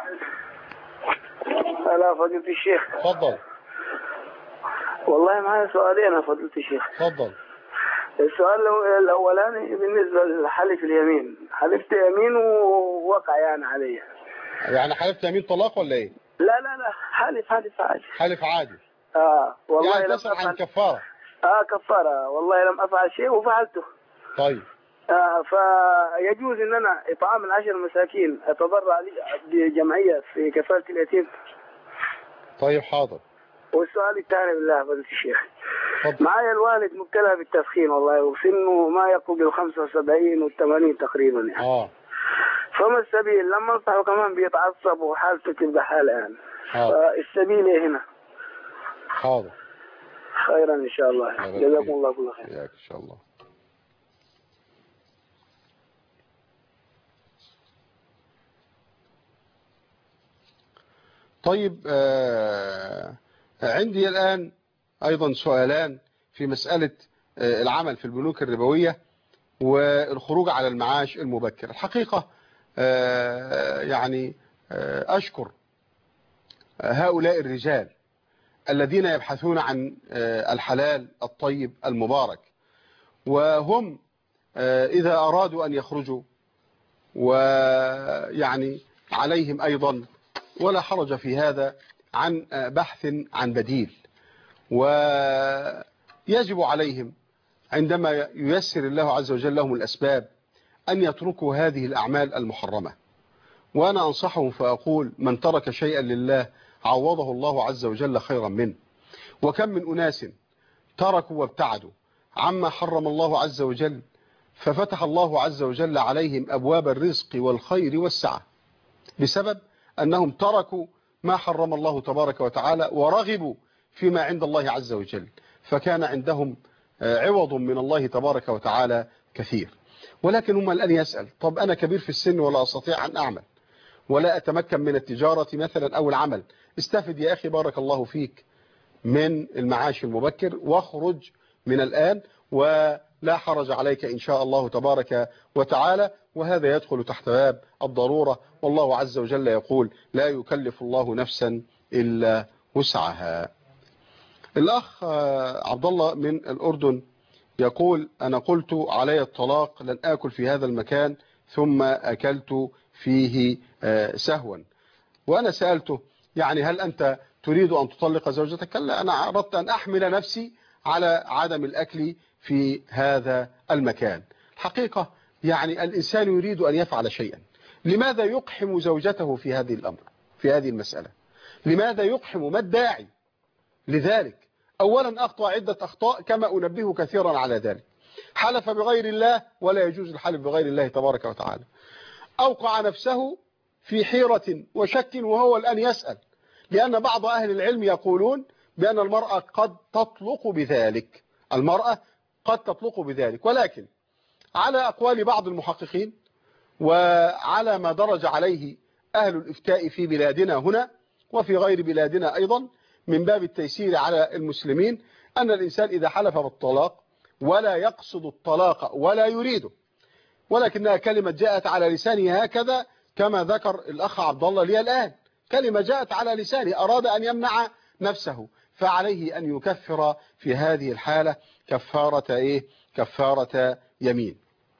هلا فضيلة الشيخ. اتفضل. والله معايا سؤالين يا فضيلة الشيخ. اتفضل. السؤال الاولاني بالنسبه لحلف اليمين، حلفت يمين ووقع يعني علي. يعني حلفت يمين طلاق ولا ايه؟ لا لا لا حلف حلف عادي. حلف عادي. اه والله يعني تسأل عن كفاره. اه كفاره، والله لم افعل شيء وفعلته. طيب. آه فيجوز ان انا اطعام العشر مساكين اتبرع بجمعيه في كفاله اليتيم؟ طيب حاضر. والسؤال الثاني بالله فضيلة الشيخ، معايا الوالد مبتلى بالتدخين والله، وسنه ما يقرب ال خمسة وسبعين والثمانين تقريبا يعني. اه فما السبيل؟ لما انصحه كمان بيتعصب وحالته تبقى حالة يعني. اه السبيل ايه هنا؟ حاضر. خيرا ان شاء الله. جزاكم الله كل خير. إياك ان شاء الله. طيب آه عندي الآن أيضا سؤالان في مسألة آه العمل في البنوك الربوية والخروج على المعاش المبكر. الحقيقة آه يعني آه أشكر هؤلاء الرجال الذين يبحثون عن آه الحلال الطيب المبارك، وهم آه إذا أرادوا أن يخرجوا ويعني عليهم أيضا ولا حرج في هذا عن بحث عن بديل، ويجب عليهم عندما ييسر الله عز وجل لهم الأسباب أن يتركوا هذه الأعمال المحرمة. وأنا أنصحهم فأقول من ترك شيئا لله عوضه الله عز وجل خيرا منه. وكم من أناس تركوا وابتعدوا عما حرم الله عز وجل ففتح الله عز وجل عليهم أبواب الرزق والخير والسعة بسبب أنهم تركوا ما حرم الله تبارك وتعالى ورغبوا فيما عند الله عز وجل، فكان عندهم عوض من الله تبارك وتعالى كثير. ولكن هم الآن يسأل طب أنا كبير في السن ولا أستطيع أن أعمل ولا أتمكن من التجارة مثلا أو العمل. استفد يا أخي بارك الله فيك من المعاش المبكر واخرج من الآن ولا حرج عليك إن شاء الله تبارك وتعالى، وهذا يدخل تحت باب الضرورة، والله عز وجل يقول لا يكلف الله نفسا إلا وسعها. الأخ عبد الله من الأردن يقول أنا قلت علي الطلاق لن آكل في هذا المكان ثم أكلت فيه سهوا، وأنا سألته يعني هل أنت تريد أن تطلق زوجتك؟ لا، أنا أردت أن أحمل نفسي على عدم الأكل في هذا المكان. الحقيقة يعني الإنسان يريد أن يفعل شيئا، لماذا يقحم زوجته في هذه الأمر في هذه المسألة؟ لماذا يقحم؟ ما الداعي لذلك؟ أولا أخطأ عدة أخطاء كما أنبه كثيرا على ذلك. حلف بغير الله ولا يجوز الحلف بغير الله تبارك وتعالى. أوقع نفسه في حيرة وشك وهو الآن يسأل، لأن بعض أهل العلم يقولون بأن المرأة قد تطلق بذلك، المرأة قد تطلق بذلك، ولكن على أقوال بعض المحققين وعلى ما درج عليه أهل الإفتاء في بلادنا هنا وفي غير بلادنا أيضا من باب التيسير على المسلمين، أن الإنسان إذا حلف بالطلاق ولا يقصد الطلاق ولا يريده، ولكنها كلمة جاءت على لسانه هكذا كما ذكر الأخ عبد الله لي الآن، كلمة جاءت على لسانه أراد أن يمنع نفسه، فعليه أن يكفر في هذه الحالة كفارة إيه؟ كفارة يمين.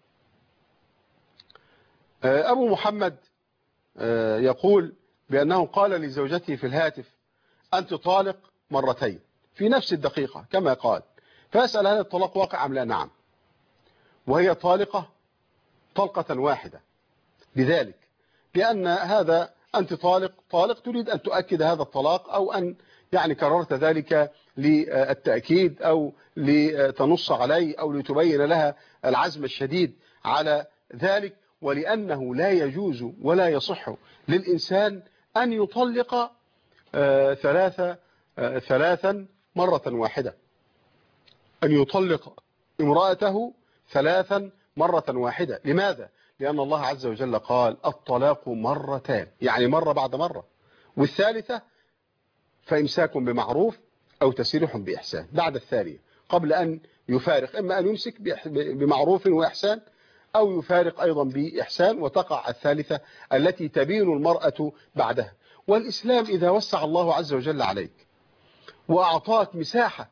أبو محمد يقول بأنه قال لزوجته في الهاتف أنت طالق مرتين في نفس الدقيقة كما قال، فأسأل هل الطلاق واقع أم لا؟ نعم، وهي طالقة طلقة واحدة بذلك، لأن هذا أنت طالق طالق تريد أن تؤكد هذا الطلاق أو أن يعني كررت ذلك للتأكيد أو لتنص عليه أو لتبين لها العزم الشديد على ذلك، ولأنه لا يجوز ولا يصح للإنسان أن يطلق ثلاثة ثلاثا مرة واحدة، أن يطلق امرأته ثلاثا مرة واحدة. لماذا؟ لأن الله عز وجل قال الطلاق مرتان، يعني مرة بعد مرة، والثالثة فإمساك بمعروف أو تسريح بإحسان بعد الثانية، قبل أن يفارق، إما أن يمسك بمعروف وإحسان أو يفارق أيضا بإحسان، وتقع الثالثة التي تبين المرأة بعدها. والإسلام إذا وسع الله عز وجل عليك وأعطاك مساحة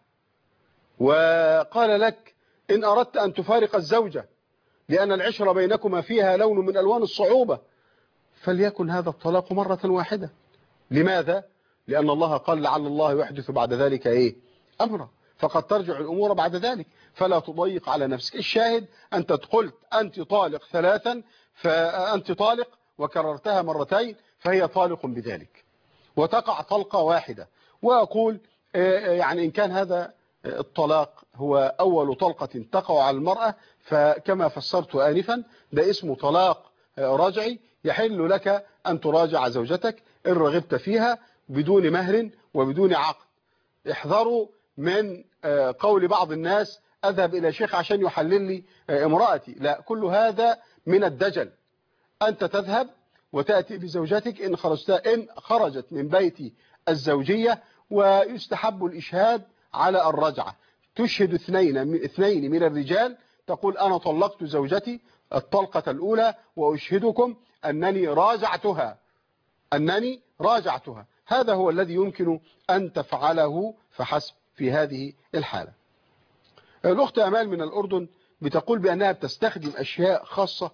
وقال لك إن أردت أن تفارق الزوجة لأن العشرة بينكما فيها لون من ألوان الصعوبة فليكن هذا الطلاق مرة واحدة. لماذا؟ لأن الله قال لعل الله يحدث بعد ذلك إيه؟ أمرا، فقد ترجع الأمور بعد ذلك، فلا تضيق على نفسك. الشاهد أنت قلت أنت طالق ثلاثا، فأنت طالق وكررتها مرتين فهي طالق بذلك وتقع طلقة واحدة. وأقول يعني إن كان هذا الطلاق هو أول طلقة تقع على المرأة فكما فسرت آنفا ده اسمه طلاق رجعي، يحل لك أن تراجع زوجتك إن رغبت فيها بدون مهر وبدون عقد. احذروا من قول بعض الناس أذهب إلى شيخ عشان يحلل لي امرأتي، لا، كل هذا من الدجل. أنت تذهب وتأتي بزوجتك إن خرجت إن خرجت من بيت الزوجية، ويستحب الإشهاد على الرجعة. تشهد اثنين اثنين من الرجال، تقول أنا طلقت زوجتي الطلقة الأولى وأشهدكم أنني راجعتها أنني راجعتها. هذا هو الذي يمكن أن تفعله فحسب في هذه الحالة. الأخت أمال من الأردن بتقول بأنها بتستخدم أشياء خاصة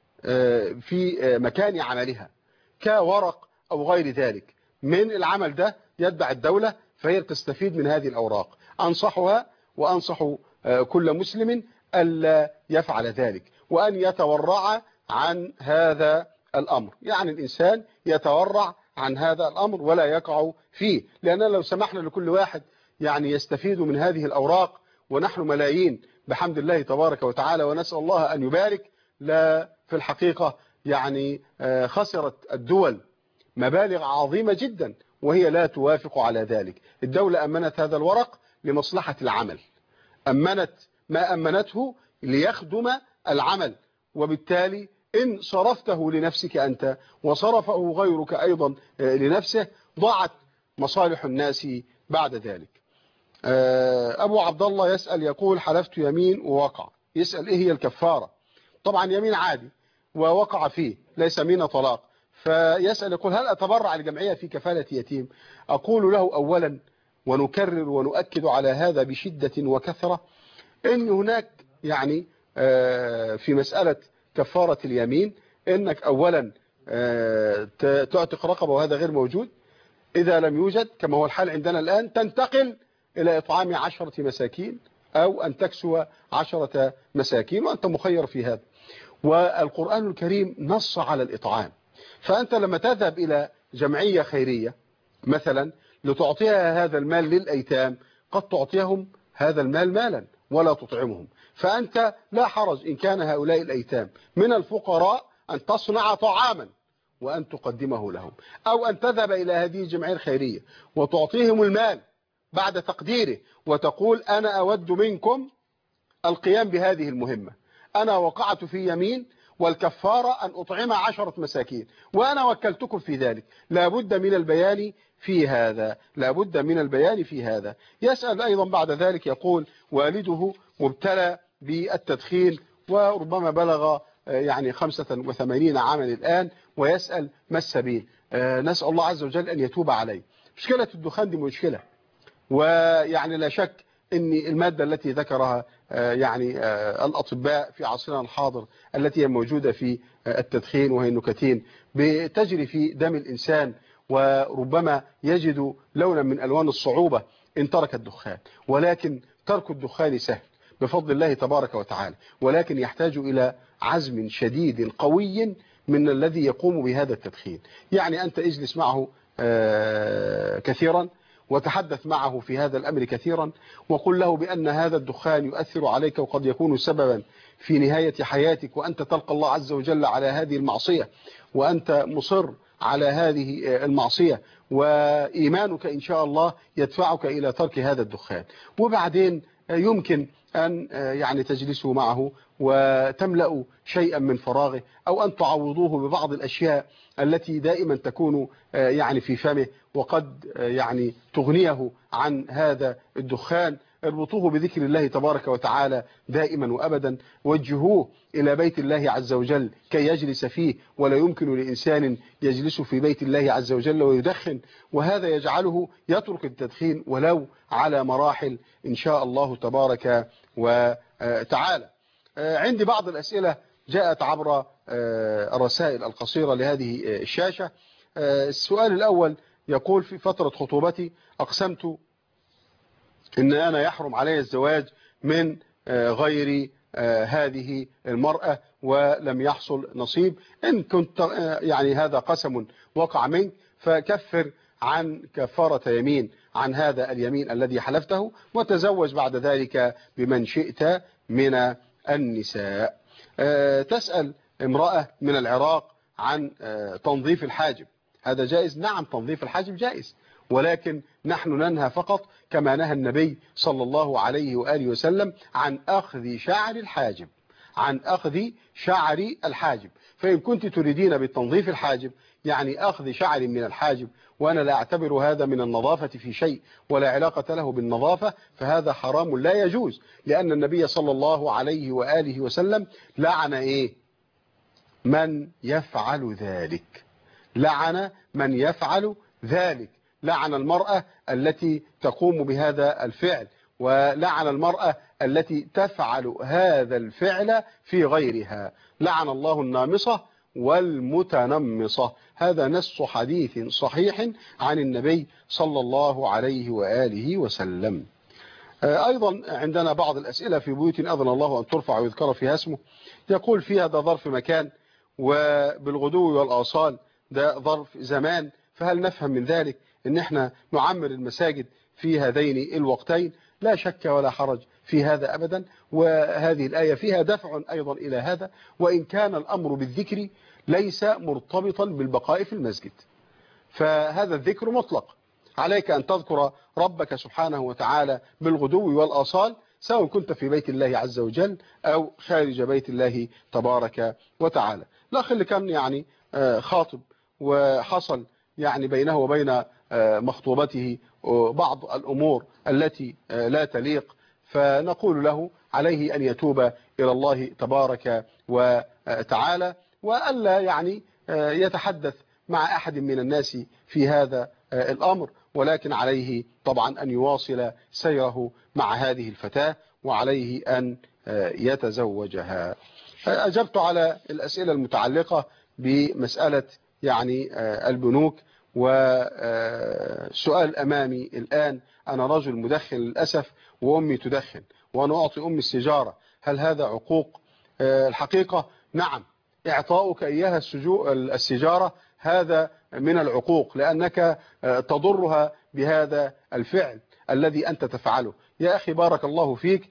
في مكان عملها كورق أو غير ذلك من العمل ده يتبع الدولة، فهي تستفيد من هذه الأوراق. أنصحها وأنصح كل مسلم ألا يفعل ذلك وأن يتورع عن هذا الأمر. يعني الإنسان يتورع عن هذا الأمر ولا يقع فيه، لأننا لو سمحنا لكل واحد يعني يستفيد من هذه الأوراق ونحن ملايين بحمد الله تبارك وتعالى ونسأل الله أن يبارك، لا في الحقيقة يعني خسرت الدول مبالغ عظيمة جدا وهي لا توافق على ذلك. الدولة أمنت هذا الورق لمصلحة العمل، أمنت ما أمنته ليخدم العمل، وبالتالي إن صرفته لنفسك أنت وصرفه غيرك أيضا لنفسه ضاعت مصالح الناس بعد ذلك. أبو عبد الله يسأل يقول حلفت يمين ووقع، يسأل إيه هي الكفارة؟ طبعا يمين عادي ووقع فيه ليس يمين طلاق، فيسأل يقول هل أتبرع لجمعية في كفالة يتيم؟ أقول له أولا ونكرر ونؤكد على هذا بشدة وكثرة إن هناك يعني في مسألة كفارة اليمين إنك أولا تعتق رقبة وهذا غير موجود. إذا لم يوجد كما هو الحال عندنا الآن تنتقل إلى إطعام عشرة مساكين أو أن تكسو عشرة مساكين وأنت مخير في هذا. والقرآن الكريم نص على الإطعام، فأنت لما تذهب إلى جمعية خيرية مثلا لتعطيها هذا المال للأيتام قد تعطيهم هذا المال مالا ولا تطعمهم، فأنت لا حرج إن كان هؤلاء الأيتام من الفقراء أن تصنع طعاما وأن تقدمه لهم، أو أن تذهب إلى هذه الجمعية الخيرية وتعطيهم المال بعد تقديره وتقول أنا أود منكم القيام بهذه المهمة، أنا وقعت في يمين والكفارة أن أطعم عشرة مساكين وأنا وكلتكم في ذلك. لابد من البيان في هذا لابد من البيان في هذا. يسأل أيضا بعد ذلك يقول والده مبتلى بالتدخين وربما بلغ يعني خمسة وثمانين عاما الآن، ويسأل ما السبيل؟ نسأل الله عز وجل أن يتوب عليه. مشكلة الدخان دي مشكلة، ويعني لا شك أن المادة التي ذكرها يعني الأطباء في عصرنا الحاضر التي هي موجودة في التدخين وهي النيكوتين بتجري في دم الإنسان، وربما يجد لونا من ألوان الصعوبة إن ترك الدخان، ولكن ترك الدخان سهل بفضل الله تبارك وتعالى، ولكن يحتاج إلى عزم شديد قوي من الذي يقوم بهذا التدخين. يعني أنت اجلس معه كثيرا وتحدث معه في هذا الأمر كثيرا وقل له بأن هذا الدخان يؤثر عليك وقد يكون سببا في نهاية حياتك، وأنت تلقى الله عز وجل على هذه المعصية وأنت مصر على هذه المعصية، وإيمانك إن شاء الله يدفعك إلى ترك هذا الدخان. وبعدين يمكن أن يعني تجلسوا معه وتملأوا شيئا من فراغه أو أن تعوضوه ببعض الأشياء التي دائما تكون يعني في فمه وقد يعني تغنيه عن هذا الدخان اربطوه بذكر الله تبارك وتعالى دائما وأبدا، وجهوه إلى بيت الله عز وجل كي يجلس فيه، ولا يمكن لإنسان يجلس في بيت الله عز وجل ويدخن، وهذا يجعله يترك التدخين ولو على مراحل إن شاء الله تبارك وتعالى. عندي بعض الأسئلة جاءت عبر الرسائل القصيرة لهذه الشاشة. السؤال الأول يقول: في فترة خطوبتي أقسمت إن أنا يحرم علي الزواج من غير هذه المرأة ولم يحصل نصيب. إن كنت يعني هذا قسم وقع منك فكفر عن كفارة يمين عن هذا اليمين الذي حلفته، وتزوج بعد ذلك بمن شئت من النساء. تسأل امرأة من العراق عن تنظيف الحاجب، هذا جائز؟ نعم، تنظيف الحاجب جائز، ولكن نحن ننهى فقط كما نهى النبي صلى الله عليه وآله وسلم عن أخذ شعر الحاجب، عن أخذ شعر الحاجب. فإن كنت تريدين بالتنظيف الحاجب يعني أخذ شعر من الحاجب، وأنا لا أعتبر هذا من النظافة في شيء ولا علاقة له بالنظافة، فهذا حرام لا يجوز، لأن النبي صلى الله عليه وآله وسلم لعن إيه؟ من يفعل ذلك، لعن من يفعل ذلك، لعن المرأة التي تقوم بهذا الفعل، ولعن المرأة التي تفعل هذا الفعل في غيرها، لعن الله النامصة والمتنمصة. هذا نص حديث صحيح عن النبي صلى الله عليه وآله وسلم. أيضا عندنا بعض الأسئلة: في بيوت أذن الله أن ترفع ويذكر فيها اسمه، يقول فيها ده ظرف مكان، وبالغدو والآصال ده ظرف زمان، فهل نفهم من ذلك ان احنا نعمر المساجد في هذين الوقتين؟ لا شك ولا حرج في هذا أبدا، وهذه الآية فيها دفع أيضا إلى هذا، وإن كان الأمر بالذكر ليس مرتبطا بالبقاء في المسجد، فهذا الذكر مطلق، عليك أن تذكر ربك سبحانه وتعالى بالغدو والآصال، سواء كنت في بيت الله عز وجل أو خارج بيت الله تبارك وتعالى. الأخ اللي كان يعني خاطب وحصل يعني بينه وبين مخطوبته بعض الأمور التي لا تليق، فنقول له عليه أن يتوب إلى الله تبارك وتعالى، وألا يعني يتحدث مع أحد من الناس في هذا الأمر، ولكن عليه طبعا أن يواصل سيره مع هذه الفتاة، وعليه أن يتزوجها. أجبت على الأسئلة المتعلقة بمسألة يعني البنوك. وسؤال أمامي الآن: أنا رجل مدخن للأسف وأمي تدخن وأنا أعطي أمي السيجارة، هل هذا عقوق؟ الحقيقة نعم، إعطاؤك إياها السيجارة هذا من العقوق، لأنك تضرها بهذا الفعل الذي أنت تفعله. يا أخي بارك الله فيك،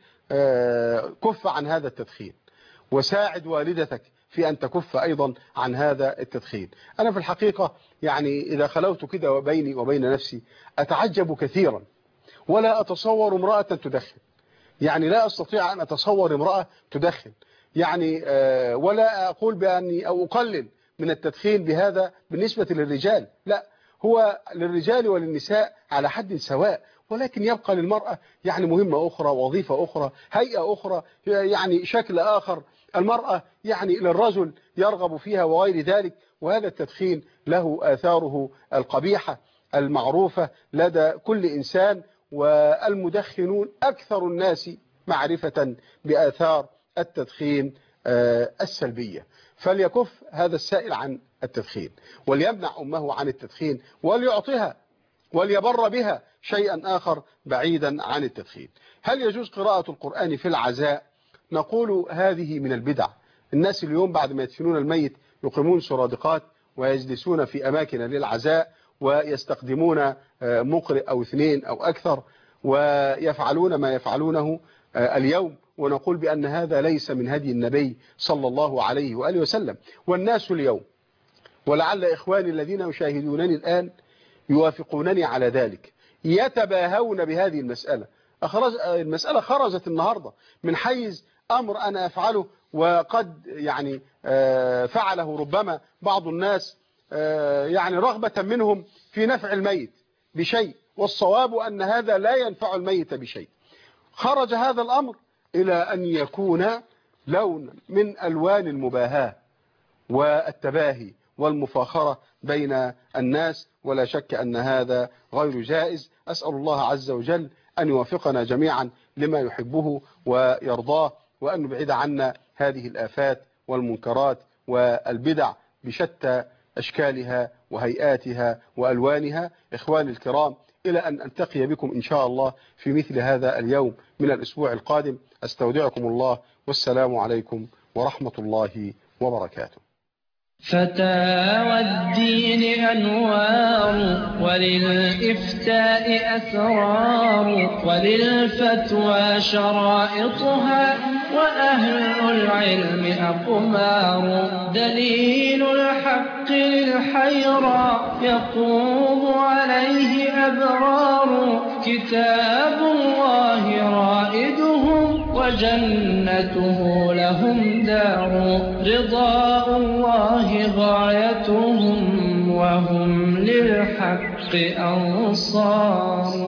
كف عن هذا التدخين، وساعد والدتك في أن تكف أيضا عن هذا التدخين. أنا في الحقيقة يعني إذا خلوت كده بيني وبين نفسي أتعجب كثيرا، ولا أتصور امرأة تدخن، يعني لا أستطيع أن أتصور امرأة تدخن، يعني ولا أقول بأني أو أقلل من التدخين بهذا بالنسبة للرجال، لا، هو للرجال وللنساء على حد سواء، ولكن يبقى للمرأة يعني مهمة أخرى، وظيفة أخرى، هيئة أخرى، يعني شكل آخر. المرأة يعني للرجل يرغب فيها وغير ذلك، وهذا التدخين له آثاره القبيحة المعروفة لدى كل إنسان، والمدخنون أكثر الناس معرفة بآثار التدخين السلبية. فليكف هذا السائل عن التدخين، وليمنع أمه عن التدخين، وليعطيها وليبر بها شيئا آخر بعيدا عن التدخين. هل يجوز قراءة القرآن في العزاء؟ نقول هذه من البدع. الناس اليوم بعد ما يدفنون الميت يقيمون سرادقات ويجلسون في أماكن للعزاء، ويستخدمون مقرئ أو اثنين أو أكثر، ويفعلون ما يفعلونه اليوم، ونقول بأن هذا ليس من هدي النبي صلى الله عليه وآله وسلم. والناس اليوم، ولعل إخواني الذين يشاهدونني الآن يوافقونني على ذلك، يتباهون بهذه المسألة. أخرج المسألة خرجت النهاردة من حيز أمر أنا أفعله، وقد يعني فعله ربما بعض الناس يعني رغبة منهم في نفع الميت بشيء، والصواب أن هذا لا ينفع الميت بشيء. خرج هذا الأمر إلى أن يكون لون من ألوان المباهاة والتباهي والمفاخرة بين الناس، ولا شك أن هذا غير جائز. أسأل الله عز وجل أن يوفقنا جميعا لما يحبه ويرضاه، وأن يبعد عنا هذه الآفات والمنكرات والبدع بشتى أشكالها وهيئاتها وألوانها. إخواني الكرام، إلى أن ألتقي بكم إن شاء الله في مثل هذا اليوم من الأسبوع القادم، أستودعكم الله، والسلام عليكم ورحمة الله وبركاته. فتاوى الدين أنوار، وللإفتاء أسرار، وللفتوى شرائطها، وأهل العلم أقمار. دليل الحق للحيرى يقوم عليه أبرار، كتاب الله رائدهم وجنته لهم دار. رضاء الله غايتهم وهم للحق أنصار.